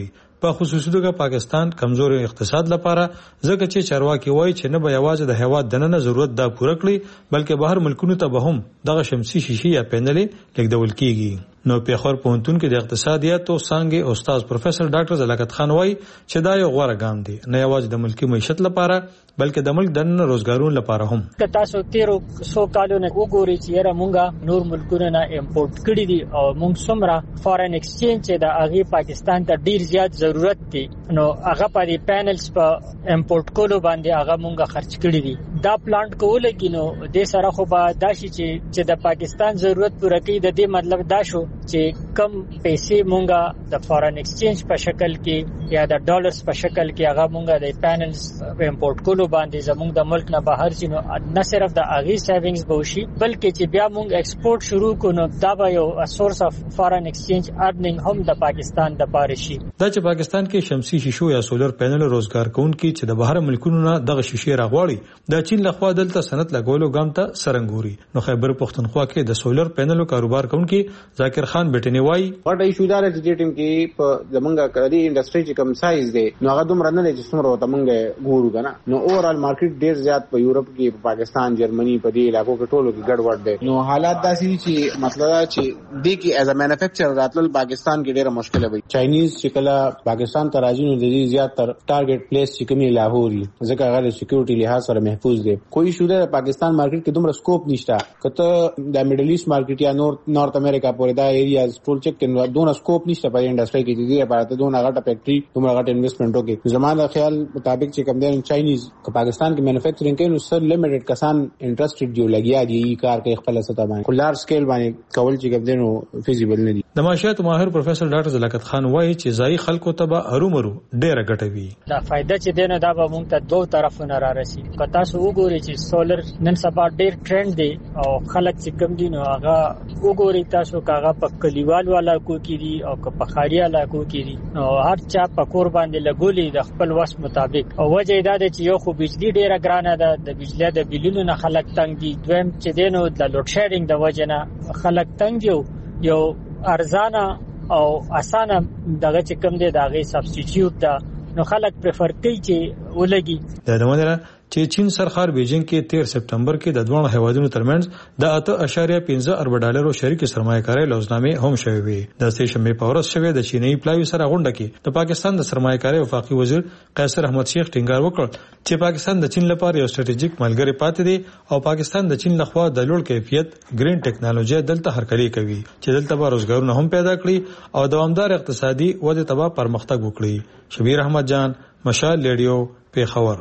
په خصوصي توګه پاکستان کمزور اقتصاد لپاره ځکه چې چارواکي وایي چې نه به یوازې د هیواد دننه ضرورت دا پوره کړي بلکې بهر ملکونو ته به هم دغه شمسي شیشې یا پینلې لیږدول کیږي. نو پیښور پوهنتون کې د اقتصادیاتو څانګې استاد پروفیسور ډاکټر زلاکت خان وایي چې دا یو غوره ګام دی نه یوازې د ملکی معیشت لپاره بلکې د ملک دننه روزګارونو لپاره هم. که تاسو 1300 کالونه وګورئ چې یره مونږه نور ملکونو نه امپورټ کړی دي او مونږ څومره فارن ایکسچینج چې د هغه پاکستان ته ډیر زیات ضرورت دی نو هغه په دې پینلز په امپورټ کولو باندې هغه مونږه خرج کړی دي. دا پلانټ کول کې نو د سره خو به داشي چې د پاکستان ضرورت پوره کوي. د دې مطلب دا شو چې کم پیسې مونږه د فارن ایکسچینج په شکل کې یا د ډالرز په شکل کې هغه مونږه د پینلز امپورټ کولو باندې زموږ د ملک نه بهر شي نو نه صرف د اغي سیوینګز به وشي بلکې چې بیا مونږ ایکسپورټ شروع کړو دا به یو سورس اف فارن ایکسچینج ارنینګ هم د پاکستان د پاره شي. دا چې پاکستان کې شمسي شیشو یا سولر پینل روزګار کوونکي چې د بهر ملکونو نه دغه شیشې راغواړي د چین لخوا دلته صنعت لګولو ګام ته سرنګوري. نو خیبر پختونخوا کې د سولر پینلو کاروبار کوونکي ذاکر خان بیٹنی وایي وړ ایشو دار چې ټیم کې په زمونږه کړي انډستری چې کم سایز دی نو هغه دومره نه چې څومره وته مونږه ګورو کنه نو اوورال مارکیټ ډیر زیات په یورپ کې په پاکستان جرمني په دې علاقو کې ټولو کې ګډوډ دی. نو حالات داسې چې مطلب دا چې د کې ایز ا مینوفیکچرر راتل پاکستان کې ډیره مشکله وي. چاینیز چې کله پاکستان ته راځي نو د دې زیات تر ټارګټ پلیس چې کومي لاهوري ځکه هغه د سکیورټي لحاظ سره محفوظ دی. کوئی شوده پاکستان مارکیټ کې دومره سکوپ نشته کته د میډل ایست مارکیټ یا نورث امریکا پورې دا ایریاز ټول چک کې دونه سکوپ نشته په انډستری کې چې لپاره ته دونه غټه فیکټری دومره غټه انویسټمنټ وکړي. زموږ خیال مطابق چې کوم دی چاینیز پاکستان کې مینوفیکچرینګ کوي نو سر لیمیټډ کسان انټرېسټډ دی لګیا دي کار کوي خپل ستا باندې کولار سکیل باندې کول چې کوم دی نو فیزیبل نه دي. د معاشیات ماهر پروفیسور ډاکټر زلاکت خان وایي چې ځای خلکو ته به ارومرو ډیره ګټوي. دا فائدہ چې دینه دا به مونږ ته دوه طرفونه را رسي. که تاسو وګورئ چې سولر نن سبا ډیر ټرند دی او خلک چې کم دي نو هغه وګورئ تاسو کاغه په کلیوال والا کو کې دي او په خاریا علاقو کې دي نو هر چا په کور باندې لګولي د خپل وس مطابق او وجه دا ده چې یو خو بجلی ډیره ګرانه ده د بجلی د بیلونو نه خلک تنګ دي. دویم چې دینو د لوډ شیډینګ د وجه نه خلک تنګ دي. یو ارزانه او اسانه دغه چې کوم دی دغه سبستیټیوټ ده نو خلک پریفر کوي چې ولګي. دا دمنه چې چین سرخار بیجینګ کې 13 سپټمبر کې د دوه هیوادونو ترمنځ د 8.15 ارب ډالرو شریک سرمایه‌کاري لوزنامې هم شوې وي. د سېشنبه په ورځ شوې د چینی پلاوی سره غونډه کې د پاکستان د سرمایه‌کاري وفاقي وزیر قیصر احمد شیخ ټینګار وکړ چې پاکستان د چین لپاره یو ستراتیژیک ملګری پاتې دی او پاکستان د چین لخوا د لوړ کیفیت ګرین ټیکنالوژي دلته هرکلی کوي چې دلته به روزګارونه هم پیدا کړي او دوامدار اقتصادي وده ته پرمختګ وکړي. شبیر احمد جان، مشال ریډیو، پیښور.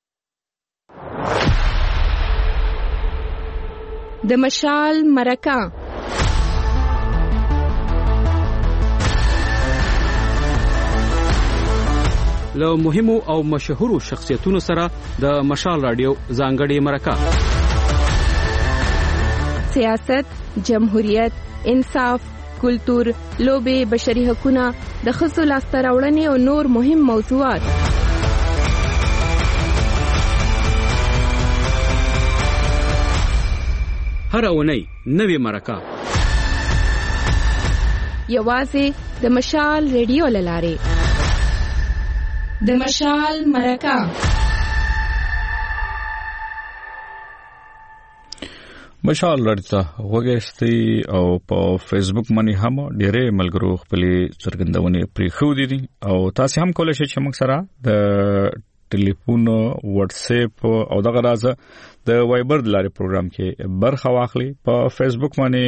د مشال مرکه له مهمو او مشهورو شخصیتونو سره د مشال رادیو ځانګړي مرکه. سیاست، جمهوریت، انصاف، کلتور، لوبه، بشري حقوقونه، د ښځو لاسته راوړنې او نور مهم موضوعات. هر اونۍ نوې مرکه یوازې د مشال ریډیو لاره. د مشال مرکه مشال لړتا وګښتي او په فیسبوک باندې هم ډېرې ملګرو خپل څرګندونې پرې خو دي او تاسو هم کولای شئ چې موږ سره د ټلیفون، واتس اپ او دغه راځه د وایبر لارې پروګرام کې برخه واخلي. په فیسبوک باندې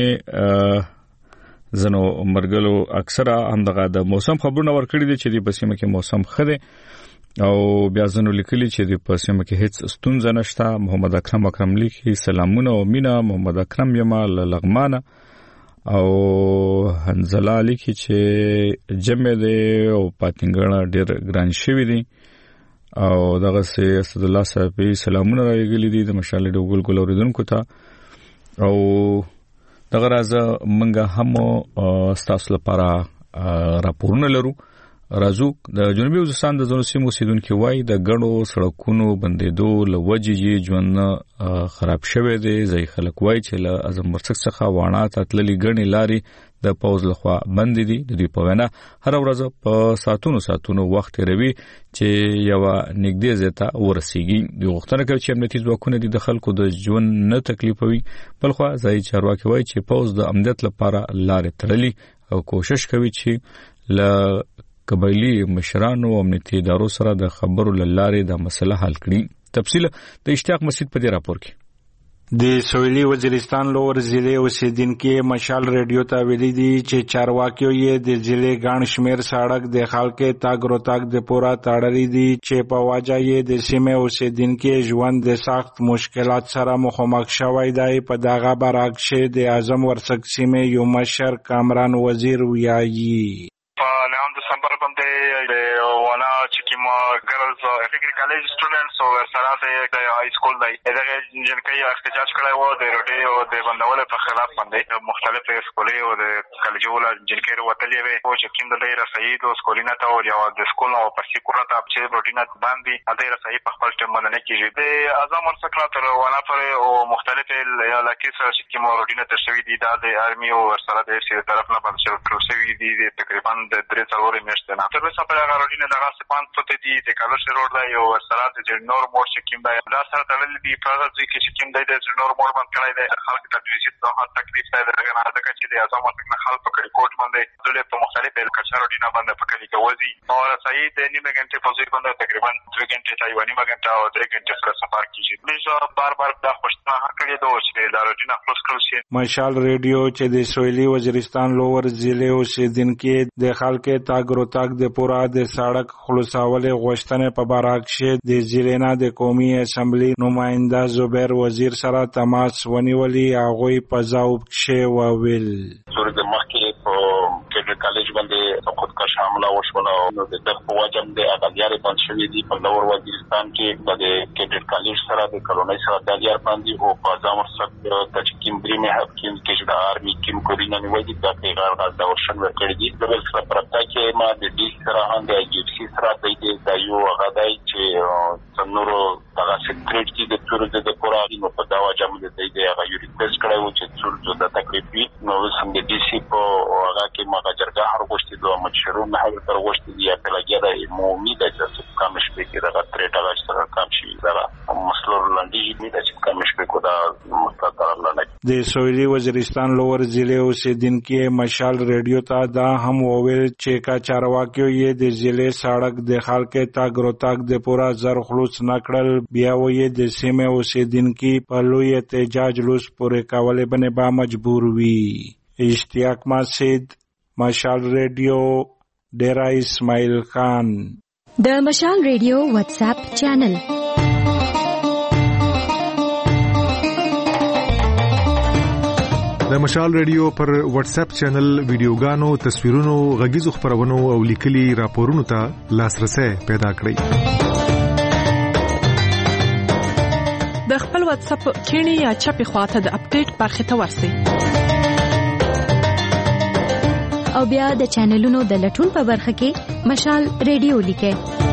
زنو مرګلو اکثره هم دغه د موسم خبرونه ورکړي دي چې د بسیمه کې موسم خده او بیا زنو لیکلي چې د بسیمه کې هیڅ ستونزه نشته. محمد اکرم لیکي سلامونه او مینا. محمد اکرم یما لغمانه او حنزله لیکي چې جمع دی او پاتنګړه ډېر ګران شوی دی او دغه سي اسد الله صاحب سلامونه راغلي دي د مشال ډوګل ګل اوریدونکو ته او دغه راځه منګه هم تاسو لپاره راپورونه لرو. راځو د جنوبي وزستان د زونو سیمو سیدونکو وای د غړو سړکونو بندیدو لوجې ژوند خراب شوه دي. ځای خلک وای چې له اعظم مرڅک څخه وانه تتللی غړي لاري د پوز لخوا بند دي. د دوی په وینا هر ورځ په ساتونو وخت روي چې یو نږدې ځای ورسیږي. د غوښتنه کوي چې امنیتي ځواکونه د خلکو د ژوند نه تکلیفوي. بلخو ځای چارواکي وایي چې پوز د امنیت لپاره لارې تړلي او کوشش کوي چې ل قبایلی مشرانو او امنیتي ادارو سره د خبرو لارې د مسله حل کړي. تفصیل د اشتیاق مسجد په دې راپور کې. د سویلي وزیرستان لور ضلع اوسیدونکو مشال ریډیو ته ویلي دي چې چارواکیو یې د ضلع ګڼ شمیر سړک د خلکو تاګ روتاګ د پورا تړلي دي چې په واجه یې د سیمه اوسیدونکو ژوند د سخت مشکلات سره مخامخ شوی دی. په دغه برعکس د اعظم ورسک سیمه یو مشر کامران وزیر ویایي نام دسمبر باندې د وانا چې کوم ګرلز افګری کالج سټوډنټس او سره د های سکول دی دغه جنکۍ احتجاج کړی و د روټي او د بندول په خلاف باندې مختلف سکولي او د کالجولا جنکۍ وتلې وي او چې کوم د ډیر صحیح او سکولینا ته او یو د سکول او پسې کوړه ته چې روټینا باندې ډیر صحیح په خپل ټیم باندې کېږي. د اعظم ورسک تر وانا پر او مختلف علاقې سره چې کوم روټینا ته شوی دي د ارمي او سره د سي طرف نه باندې شوی دي تقریبا د درې څلورې میاشتې نه تر اوسه په هغه روټینه دغه سپان ته دي د کالوش روډ دی او سره د نور موډ چې کوم دی دا سره تړلې دي په هغه ځای کې چې کوم دی د نور موډ باندې کړی دی خلک ته د ویزیټ څخه تکلیف دی دغه نه دغه چې د اعظم ورسک خلک په کړي کوټ باندې دله په مختلف الکچا روټینه باندې په کړي کوي او صحیح د نیمه غنټه په ځای باندې تقریبا 2 غنټه تا یو نیمه غنټه او 3 غنټه سره سفر کیږي. پلیز بار دا خوشتنه کړی دوه چې دا روټینه خلاص کړو شي. مشال ریډیو چې د سویلي وزیرستان لور ضلع اوسیدونکو د خلکو تاګ روتاګ د پورا د سړک خلاصولو غوښتنې په برعکس د ضلع د قومي اسمبلی نماینده زبیر وزیر سره تماس ونیولي. هغه په ځواب کې وویل سورې مخکې په کالج باندې خودکش حمله وشوله نو د دغه واجب د اغالیارې باندې شوې دي په لور وزیرستان کې د کیډټ کالج سره د کلونای سره د اغالیار باندې او په ځامر سره د چکیم درې حکیم کې د آرمي کیم کورینا نیولې د پیغام د ورشن ورکړي دي. د بل سره پرتا کې ما د دې سره هم د ایجپسي سره د یو غدای چې څنورو دغه سکرټ کې د تور د پورا نو په دا واجب د دې هغه یو ریکوست کړو چې څور د تکلیف نو سم د دې سی په هغه کې ما جرګه هر غوښتي دوه مشرون نه هغه تر غوښتي دی په لګیا د مومید چې کوم شپه کې دغه ترټاګ سره کام شي دا مسلور لاندې می د کوم شپه کو دا مستقر لاندې د سویلي وزیرستان لور ضلع اوسیدونکو مشال ریډیو ته دا هم وویل چې کا چارواکیو یې د ضلع سړک د خلکو تاګ روتاګ د پورا زر خلوص نکړل. بیا وې د سیمه اوسیدونکو په لوی احتجاج لوس پورې کولې باندې با مجبور وي. اشتیاق مسجد مشال ریډیو ډیرا اسماعیل خان. د مشال ریډیو واتس اپ چینل د مشال ریډیو پر واتس اپ چینل ویډیوګانو تصویرونو غږیزو خبرونو او لیکلي راپورونو ته لاسرسي پیدا کړئ. د خپل واتس اپ کینی یا چپی خواته د اپډیټ برخه ته ورسئ او بیا د چینلونو د لټون په برخه کې مشال ریډیو لیکئ.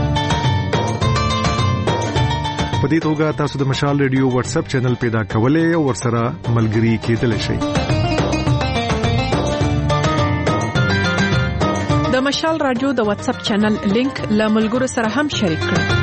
په دې توګه تاسو د مشال ریډیو واتس اپ چینل پیدا کولای او ورسره ملګري کېدلی شئ. د مشال رادیو د واتس اپ چینل لینک له ملګرو سره هم شریک کړئ.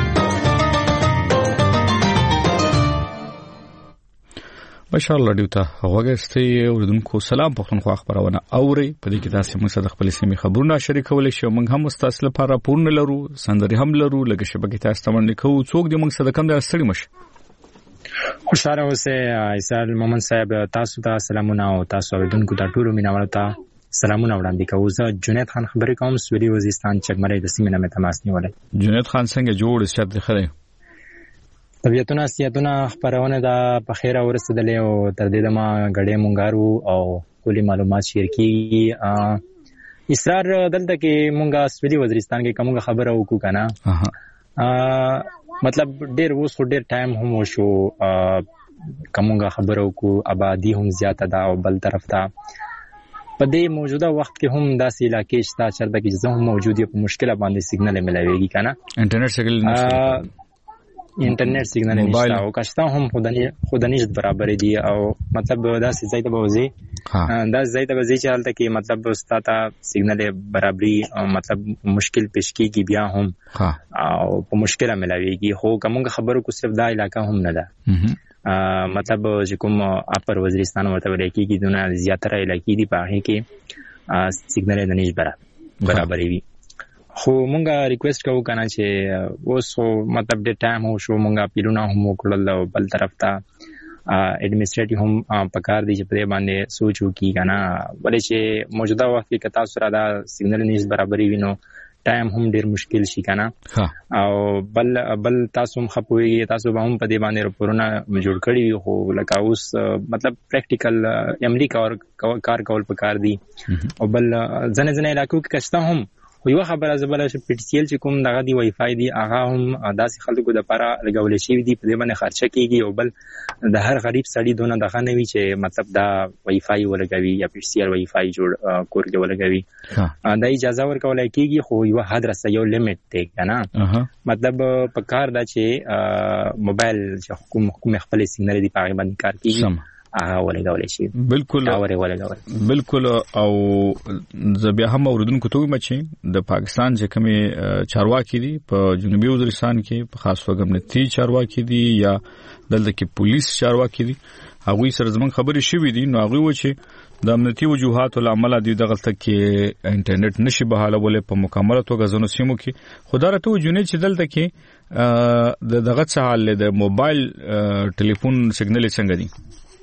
مشال رادیو ته وګورئ اوردونکو سلام پښتونخوا خبرونه اوري په دې کې تاسو موږ سره خپل سیمې خبرونه شریکولای شئ. موږ هم تاسو لپاره پورن لرو سندري هم لرو لکه شبکې تاسو ته باندې کوو څوک دې موږ سره کوم د سړی مشه خوشاله اوسه. ایصال مومن صاحب تاسو ته سلامونه او تاسو اوردونکو ته ټول مینوال ته سلامونه وړاندې کوم. زه جنید خان خبرې کوم سویلي وزیرستان چکمرې د سیمې نه تماس نیولې. جنید خان څنګه جوړ شته خره طبيعتونه سیادونه خبرونه دا په خیره ورسېدلې او تر دې دمه غړې مونږارو او کلی معلومات شیر کیږي. اصرار دلته کې مونږه سویلي وزیرستان کې کومه خبره وکړو کنه مطلب ډېر اوس خو ډېر ټایم هم وشو کومه خبره وکړو آبادی هم زیاته ده او بل طرف ته په دې موجوده وخت کې هم داسې علاقې شته چې د کې زه هم موجود یم په مشکل باندې سیګنال ملایويږي کنه انټرنیټ سیګنال نشته انټرنیټ سیګنال نشته او کښتا هم خودنیشت برابر دي او مطلب دا ځای ته بوزي دا ځای ته بوزي چې حالت کې مطلب ستاته سیګنال برابرۍ مطلب مشکل پیش کیږي بیا هم او په مشکله ملاويږي خو کومه خبرو کو صرف دا علاقہ هم نه ده مطلب چې کوم اپر وزیرستان ورته ویل کېږي دونه زیاتره علاقې دي په هغه کې سیګنال نه نشي برابرې وي خو مونږه ریکوست کوو کنه چې اوس مطلب د ټایم هو شو مونږه پیلونه هم وکړل او بل طرف ته اډمنسټریټیو هم پکار دي چې په باندې سوچ وکړي کنه ولې چې موجوده وخت کې کتا سره دا سیګنال نشي برابرې وینو ټایم هم ډیر مشکل شي کنه او بل تاسو هم خپويږي تاسو به هم په دې باندې راپورونه جوړ کړی خو لکه اوس مطلب پریکټیکل عملی کار کول پکار دي او بل ځنه علاقو کې کښتا هم یو خبره زبله چې پی ټی سی ال چې کوم دغه دی وای فای دی هغه هم داسې خلکو د لپاره لګول شي دي په دې باندې خرچه کیږي او بل د هر غریب سړی دونه دغه نه وي چې مطلب دا وای فای ولګوي یا پی ټی سی ال وای فای جوړ کور کې ولګوي دا اجازه ورکول کیږي خو یو حد رسته یو لیمټ دی کنه مطلب په کار دا چې موبایل چې حکومت خپل سیګنال دی په باندې کار کوي ولګول شي بالکل او زبیا هم اوردونکو ته وایم چې د پاکستان چې کومي چارواکي دي په جنوبي وزیرستان کې په خاص توګه امنیتي چارواکي دي یا دلته کې پولیس چارواکي دي هغه سره زمون خبرې شوې دي نو هغه و چې د امنیتي وجوهات العمل دي دغه تک کې انټرنیټ نشي بحاله ولې په مکمل توګه زونو سیمو کې خدارته وجونه چې دلته کې دغه څه حل د موبایل ټلیفون سیګنال څنګه دي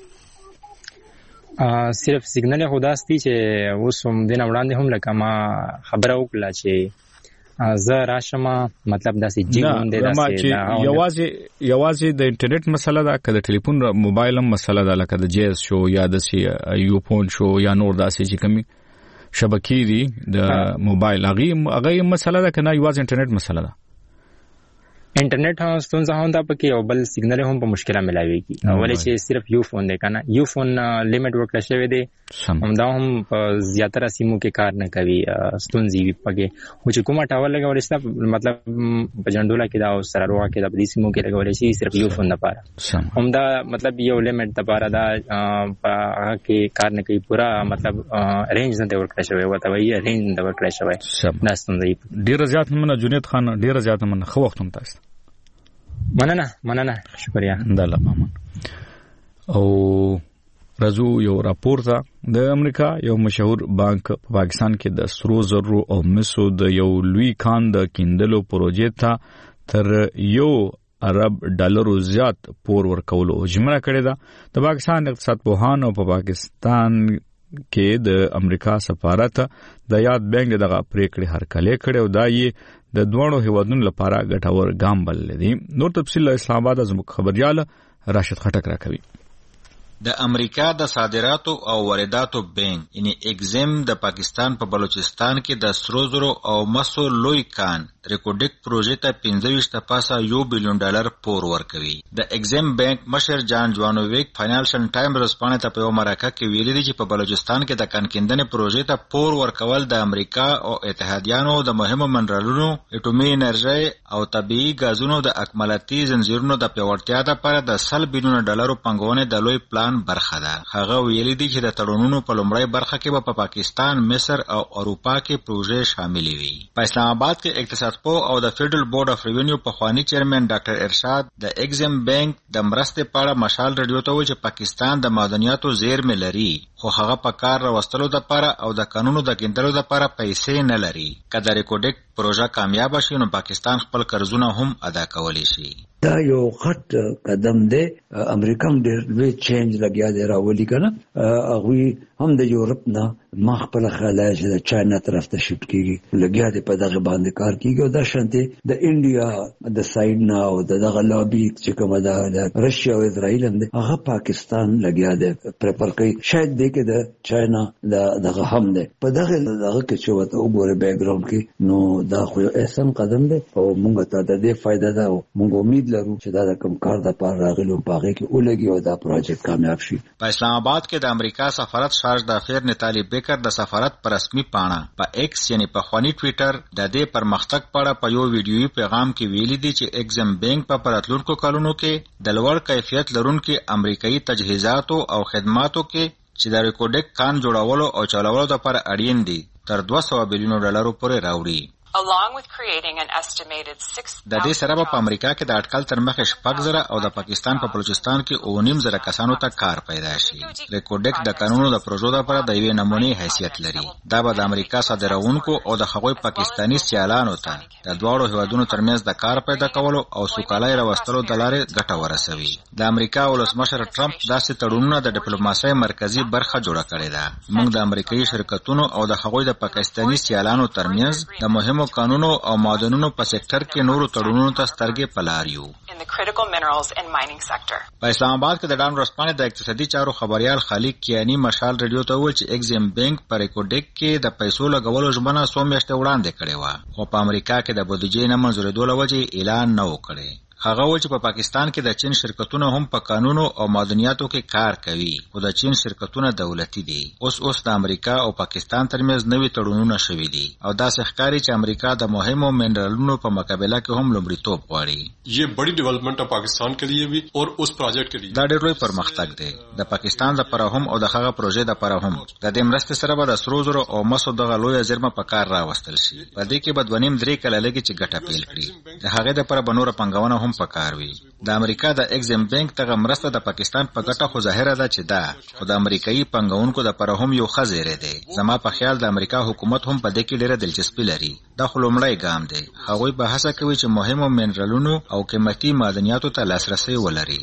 صرف سیګنال خداستی چې اوس هم دین وړاندې هم لکه ما خبره وکړه چې زه راشم مطلب داسې جیګون دی داسې یوازې د انټرنیټ مسله ده که د ټلیفون موبایل هم مسله ده لکه د جیز شو یا د یوفون شو یا نور داسې چې کومي شبکې دي د موبایل هغه مسله ده که نه یوازې انټرنیټ مسله ده انټرنیټ هم ستونزه هم دا پکې او بل سیګنال هم په مشکله ملاويږي ولې چې صرف یو فون دی کنه یو فون لیمټ ورکړل شوی دی همدا هم په زیاتره سیمو کې کار نه کوي ستونزې وي پکې خو چې کومه ټاور لګول شي مطلب په جندولا کې دا او سراروغه کې د دې سیمو کې لګول شي صرف یو فون لپاره همدا مطلب یو لیمټ لپاره دا په هغه کې کار نه کوي پورا مطلب رینج نه ورکړل شوی وته وایي رینج نه ورکړل شوی دا ستونزه ډیر زیات مننه جنید خان ډیر زیات مننه خو وخت هم تاسو مننه شکریا دله مامان او راځو یو راپور ته د امریکا یو مشهور بانک په پاکستان کې د سرو زرو او مسو د یو لوی کان د کیندلو پروژې ته تر $1 ارب زیات پور ورکولو ژمنه کړې ده د پاکستان اقتصاد پوهان او په پاکستان کې د امریکا سفارت د یاد بانک دغه پریکړه هرکلی کړي او دا یې د دوه هیوادونو لپاره ګټور ګام بلل دي نور تفصیل اسلام آباد زموږ خبريال راشد خټک راکوي د امریکا د صادراتو او وارداتو بانک یعنی ایگزم د پاکستان په بلوچستان کې د سرو زرو او مسو لوی کان ریکورډک پروژې ته 15.1 بلیون ډالر پور ورکوي د ایگزم بانک مشر جان جوانوویک فاینانشل ټایم رسپانه ته په امریکا کې ویلي دي چې په بلوچستان کې د کان کیندنې پروژې ته پور ورکول د امریکا او اتحادیانو د مهمو منرالونو اټومي انرژي او طبيعي غازونو د اکمالاتي زنجیرونو د پیاوړتیا لپاره د $100 بلیون پنګونې د لوی پلان برخه ده هغه ویلي دي چې د تړونونو په لومړی برخه کې په پاکستان مصر او اروپا کې پروژې شامل وي په اسلام آباد کې اقتصاد پو او د فیډرل بورډ اف ریوینیو په خوانی چیرمن ډاکټر ارشاد د ایگزم بانک د مرستې په اړه مشال رادیو ته وایي چې پاکستان د معدنیاتو زیرمې لري خو هغه په کار راوستلو لپاره او د قانونو د کېندلو لپاره پیسې نه لري کله ریکورډک پروژه کامیاب شي نو پاکستان خپل قرضونه هم ادا کولی شي دا یو غټ قدم دی امریکا هم ډېر لوی چینج لګیا دی راولي کنه هغوی هم د یورپ نه ما خپل خیال چې د چاینا طرف ته شفټ کیږي لګیا دی په دغه باندې کار کیږي او دا شانتي د انډیا د سایډ نه او دغه لابي چې کومه د رشیا او اسرائیل هم هغه پاکستان لګیا دی پرپر کوي شاید دې کې د چاینا دغه هم دی په دغه کې چې وته وګوره بیک ګراوند کې نو دا خو احسان قدم دی او موږ ته د دې فائدہ ده او موږ امید لرو چې دا کوم کار د پاره راغلو باغې کې ولګي او دا پروژه کامیاب شي په اسلام آباد کې د امریکا سفارت تاج دافیر نتالی بیکر د سفارت پر رسمي پاڼه په ایکس یعنی په خواني ټوئیټر د دې پرمختګ په اړه په یو ویډیويي پیغام کې ویلي دي چې ایگزم بانک په راتلونکو کلونو کې د لوړ کیفیت لرونکو امریکایي تجهیزاتو او خدماتو کې چې د ریکورډک کان جوړولو او چلولو لپاره اړین دي تر $200 بلین پورې راوړي. د دې سره په امریکا کې د اټکل تر مخه 6,000 او د پاکستان په بلوچستان کې 9,000 کسانو ته کار پیدا شي. ریکورډک د قانونو د پروژو لپاره د یوې نمونې حیثیت لري. دا به د امریکا صادرونکو او د هغوی پاکستانی سیالانو ته د دواړو هیوادونو ترمنځ د کار پیدا کولو او سوکالۍ راوستلو د لارې ګټه ورسوي. د امریکا ولسمشر ټرمپ داسې تړونونه د ډیپلوماسۍ مرکزی برخه جوړه کړې ده. موږ د امریکایي شرکتونو او د هغوی د پاکستانی سیالانو ترمنځ د مهمو قانونو او معدنونو په سکتور کې نورو تړونونو ته سترګې په لار یو. په اسلام آباد کې د ډان ورځپاڼې د اقتصادي چارو خبريال خالد کیانی مشال رادیو ته وویل چې ایگزم بانک په ریکورډک کې د پیسو لګولو ژمنه څو میاشتې وړاندې کړې وه خو په امریکا کې د بودیجې نه منظورېدو له وجې اعلان نه و کړی. هغه وویل چې په پاکستان کې د چین شرکتونه هم په قانونو او معدنیاتو کې کار کوي خو د چین شرکتونه دولتي دي. اوس د امریکا او پاکستان ترمنځ نوي تړونونه شوي دي او داسې ښکاري چې امریکا د مهمو منرالونو په مقابله کې هم لومړیتوب غواړي. یہ بڑی ڈیولپمنٹ ہے پاکستان کے لیے بھی اور اس پروجیکٹ کے لیے. دا ډېر لوی پرمختګ دی د پاکستان لپاره هم او د هغه پروژې لپاره هم. د دې مرستې سره به د سرو زرو او مسو دغه لویه زیرمه په کار راوستل شي. په دې کې به 2.5-3 کاله لګي چې ګټه پیل کړي. د هغې لپاره به نوره پانګونه هم په کار وي. د امریکا د ایگزم بانک ته مرسته د پاکستان په ګټه خو ظاهره ده چې دا خو د امریکایي پنګونکو د پر هم یو خزیره دی. زما په خیال د امریکا حکومت هم په دې کې ډېره دلچسپي لري. دا خو لومړی ګام دی. هغوی به هڅه کوي چې مهمو منرالونو او قیمتي معدنیاتو ته لاسرسی ولري.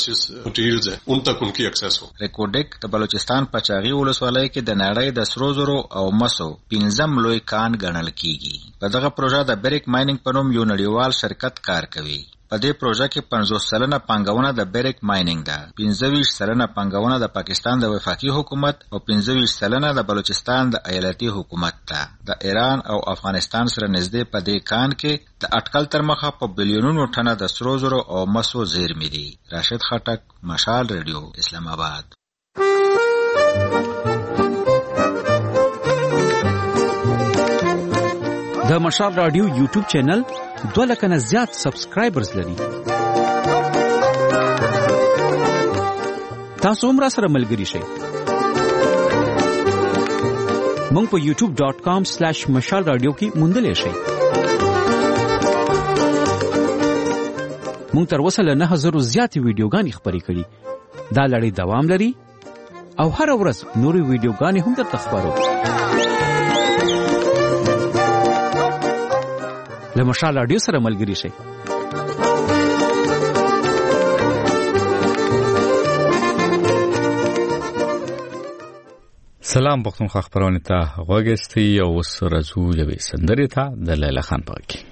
ریکورډک د بلوچستان په چاغي ولسوالۍ کې د نړۍ د سرو زرو او مسو 15 لوی کان ګڼل کیږي. په دغه پروژه د بیرک مایننګ په نوم یو نړیوال شرکت کار کوي. په دې پروژه کې 50% پانګونه د بیرک مایننګ ده. 25% پانګونه د پاکستان د وفاقي حکومت او 25% د بلوچستان د ایالتي حکومت ده. د ایران او افغانستان سره نږدې په دې کان کې د اټکل تر مخه په بلیونونو ټنه د سرو زرو او مسو زیرمې دي. راشد خټک، مشال ریډیو، اسلام آباد. د مشال رادیو یوټیوب چینل 2 لک نه زیات سبسکرایبرز لري. تاسو هم را سره ملګري شئ. مونږ په youtube.com/مشال رادیو کې موندلې شئ. مونږ تر اوسه له 9000 زیاتې ویډیوګانې خپرې کړي. دا لړۍ دوام لري او هر ورځ نورې ویډیوګانې هم درته خپرو. له مشال رادیو سره ملګري شئ. سلام پښتونخوا خبرونه ته غوږی او اوس راځو یوې سندرې ته د لیلا خان په کې.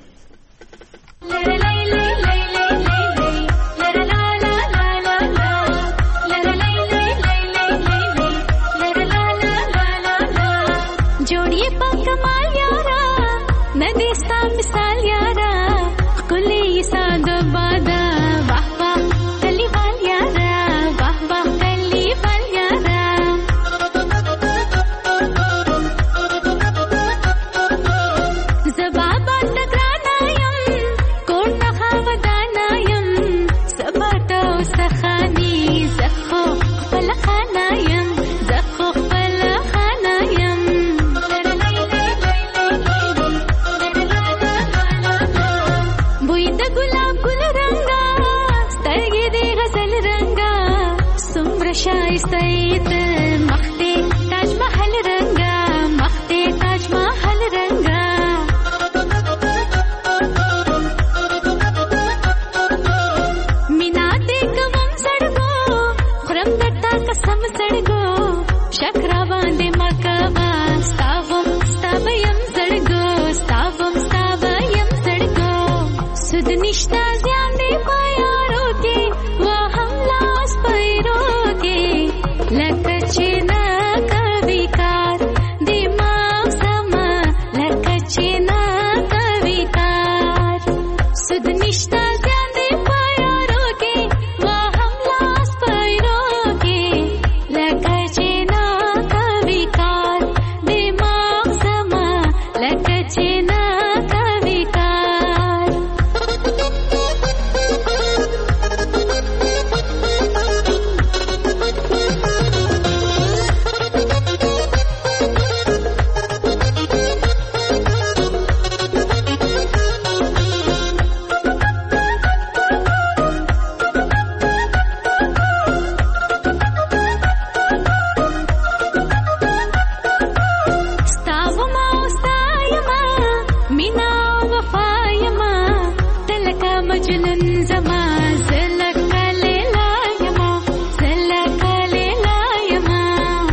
مینا وفایما تلکا مجنون زما زلکا لیلا یما زلکا لیلا یما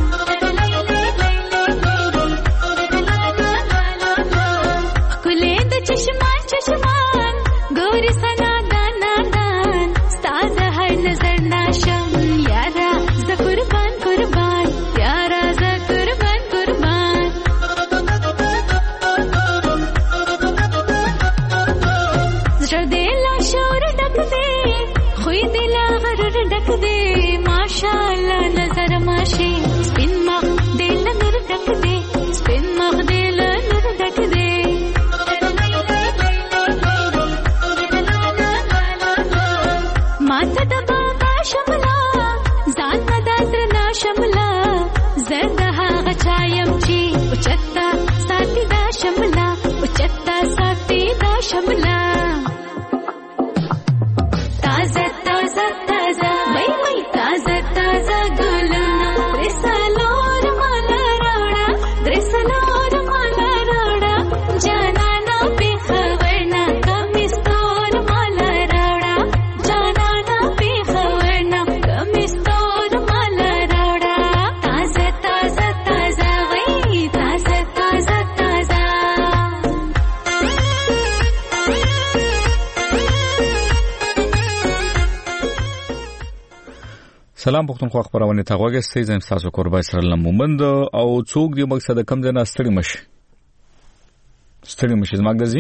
کله د چشمان چشمان ګوري سنا دانا دان ستاد هر نظر ناشم یارا ز قربان قربان یارا ز قربان قربان زړه دې لا شور ډک دې خوې دې لا غرور ډک دې ماشاءالله نظر ماشي سپین مخ دې لا نور ډک دې سپین مخ دې لا نور ډک دې ماته د بابا شملا ځان مدازر نا شملا زرد هغه چایم چې اوچتا ساتي دا شملا اوچتا ساتي دا شملا تازه تازه تازه وای وای تازه تازه ګلونه درسلور مالا راوړه درسلور مالا راوړه جانانا په خبرنا کمستور مالا راوړه جانانا په خبرنا کمستور مالا راوړه تازه تازه تازه وای تازه تازه تازه سلام پښتونخوا خبرونه ته غوږی زم تاسو قربای سره لمومند او څوک دی مقصد کم ځنه ستړي مشي زماګدزي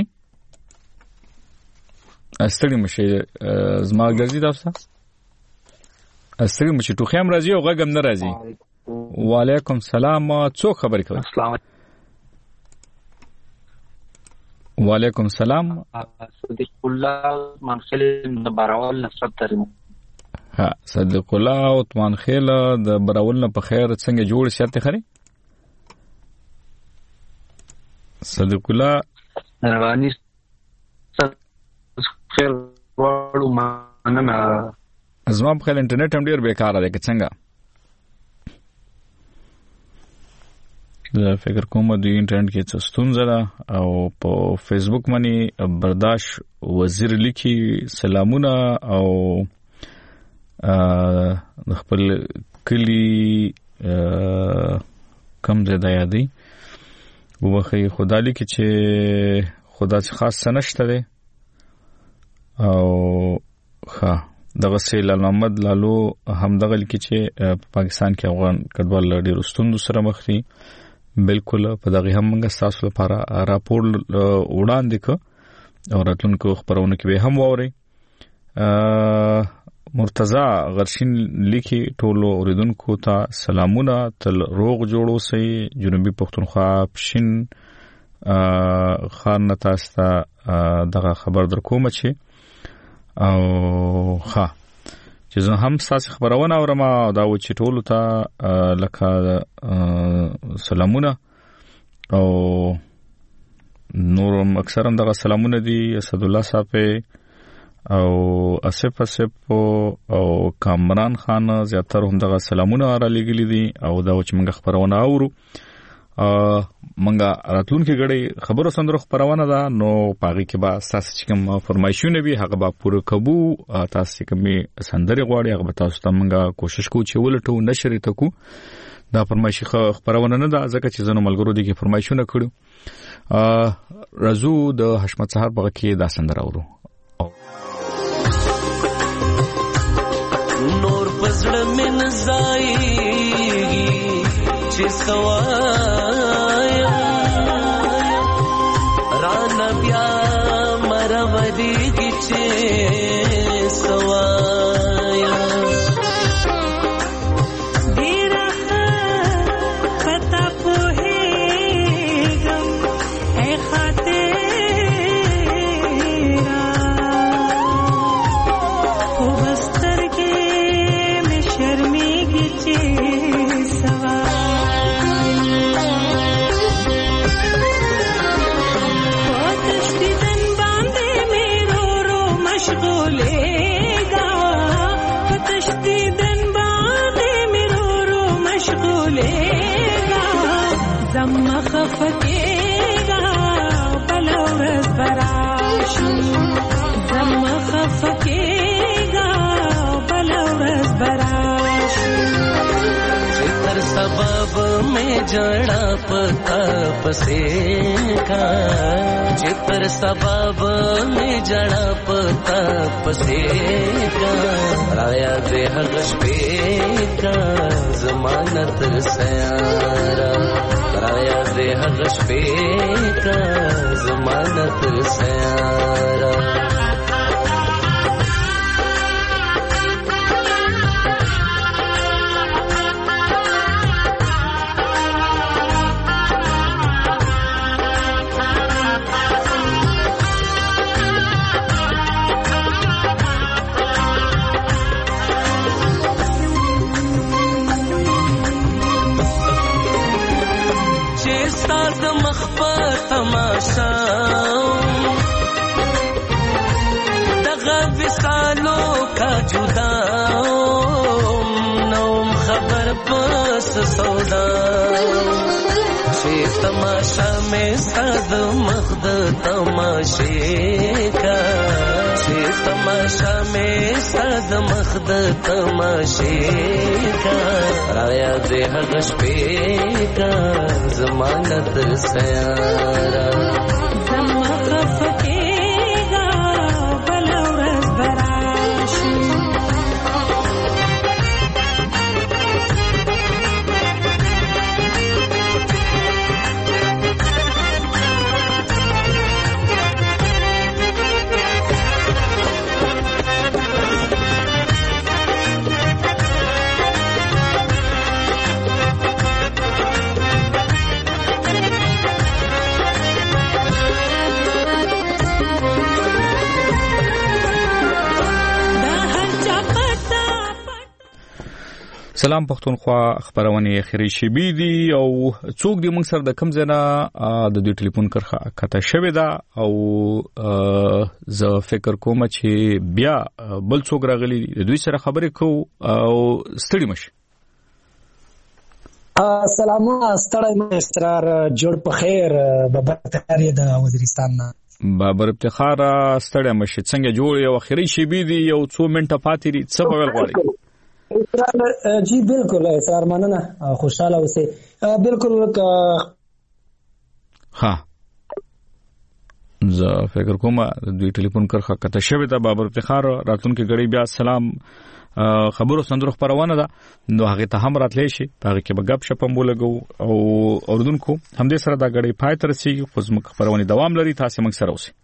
ستړي مشي زماګدزي تاسو ستړي مشي ټوخی هم راځي او غږم نه راځي وعلیکم سلام څوک خبرې کوي السلام وعلیکم سلام صدیق الله منخل د باراول نصرت ترمو ها صدیق الله او طمان خیل د براول نه په خیر څنګه جوړ شته خري صدیق الله رواني خیر وړو مانه ازما په خل انټرنیټ هم ډیر بیکاره دی که څنګه زه فکر کوم د انټرنیټ کې څه ستونزه ده او په فیسبوک باندې برداشت وزیر لیکي سلامونه او د خپل کلی کم زیاده یادی وبخي خدای لیکي چې خدا څخه خاص نشته دی او ښه دغه سیل محمد لالو هم دغه لیکي چې پاکستان کې افغان کډوال ډېر ستوندو سره مخ دي بالکل په دغه هم موږ تاسو لپاره راپور وړاندې ک او راتلونکو خبرونه کې به هم ووري مرتضی غرشین لیکي ټولو اوریدونکو ته سلامونه تل روغ جوړو سي جنوبي پښتونخوا پښین خان تاسو دغه خبر درکوم چې او ها چې زه هم تاسو خبرونه اورم دا و چې ټولو ته لکه سلامونه او نورم اکثرا دغه سلامونه دي اسد الله صاحب او اسف او کامران خان زیاتره هم دغه سلامونه را لګلې دي او دا چې موږ خبرونه اورو منګه راتلونکي غړي خبرو سندرو خبرونه ده نو پاغي کې با تاسو چې کوم فرمایشونه به هغه با پوره کوو تاسو کوم سندري غواړي هغه تاسو ته منګه کوشش کوو چې ولټو نشر تکو دا فرمایشي خبرونه نه ده ځکه چې زنه ملګرو دي کې فرمایشونه کړو رزو د حشمت سحر بغه کې دا سندر اورو نور پزړه من زای چې سوایا رانا بیا مرودی کی چې سوایا دیره پتا پوهیږم اے خاطرا خو بستر کې مې شرمېږي چې زما خفقېږه بلور जड़ा पता पसेगा जे पर सबब में जड़ा पता पसेगा राया दे हगश पे का जमानत सयारा राया दे हगश पे का जमानत सयारा दगा विसालों का जुदा नौम खबर बस सौदा शेर तमाशा में साद मख्द तमाशे का शेर तमाशा में साद मख्द तमाशे का राया दे हगश पे का जमानत सयारा سلام پښتونخوا خبرونه اخیری شبي دي او څوک د موږ سره د کم زنه د دوی ټلیفون کرخه کته شوی دا او زه فکر کوم چې بیا بل څوک راغلي د دوی سره خبرې کو او ستړي مشه سلام ستړی مې اسرار جوړ په خیر بابر افتخار د وزیرستان نه بابر افتخار ستړی مشه څنګه جوړ یو اخیری شبي دي یو 2 منټه پاتې دي څه به غواړي جی بالکل اسرار مننه خوشاله اوسئ بالکل ها زه فکر کوم دوی ټلیفون کرخه کته شوی دا بابر افتخار راتلونکي غړي بیا سلام خبرو سندرو خبرونه ده نو هغه ته هم راتلی شي هغه کې به غب شپم ولګو او اردوونکو هم دې سره دا غړي پای تر سي خو زموږ خبرونه دوام لري تاسو موږ سره اوسئ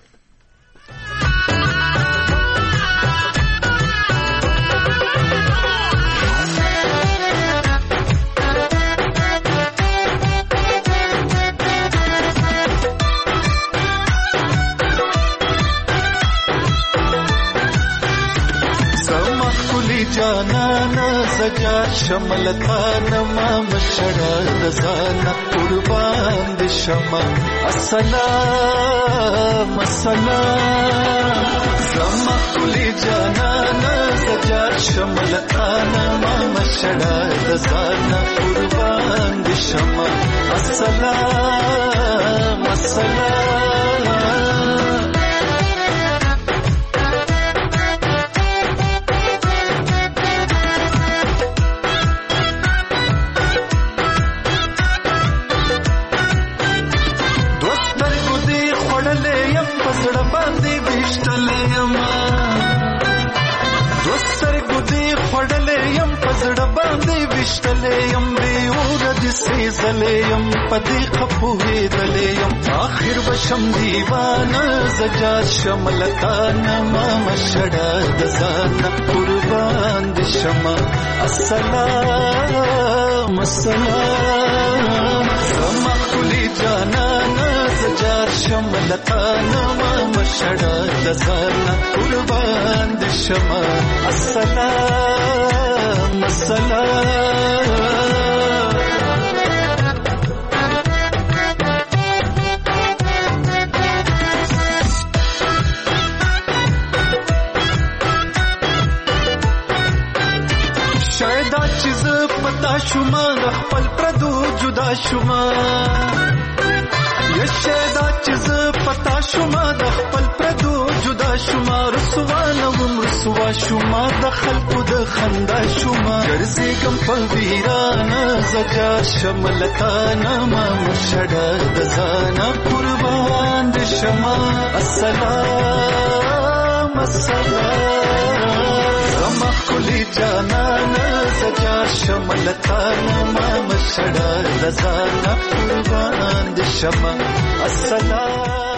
جانانا سجا شملتان ما مشڑا رزانا قربان دی شما السلام السلام سما کلی جانانا سجا شملتان ما مشڑا رزانا قربان دی شما السلام السلام وشتلیم بیور دسی زلیم پدی خپوهی دلیم آخر بشم دیوانا زجار شملتانا ما مشڑا دزانا قربان دشما السلام السلام سما کلی جانانا زجار شملتانا ما مشڑا دزانا قربان دشما السلام السلام شاید چیز پتا شما خپل پردو جدا شما یا شاید چیز پتا شما خپل پردو جدا شما رسوانه رسوا شوما د خلکو د خندا شوما ګرځېږم په ویرانه زجار شملتانه ما مشډه د ځانه قربان د شما السلام زما کلی جانانه زجار شملتانه ما مشډه د ځانه قربان د شما السلام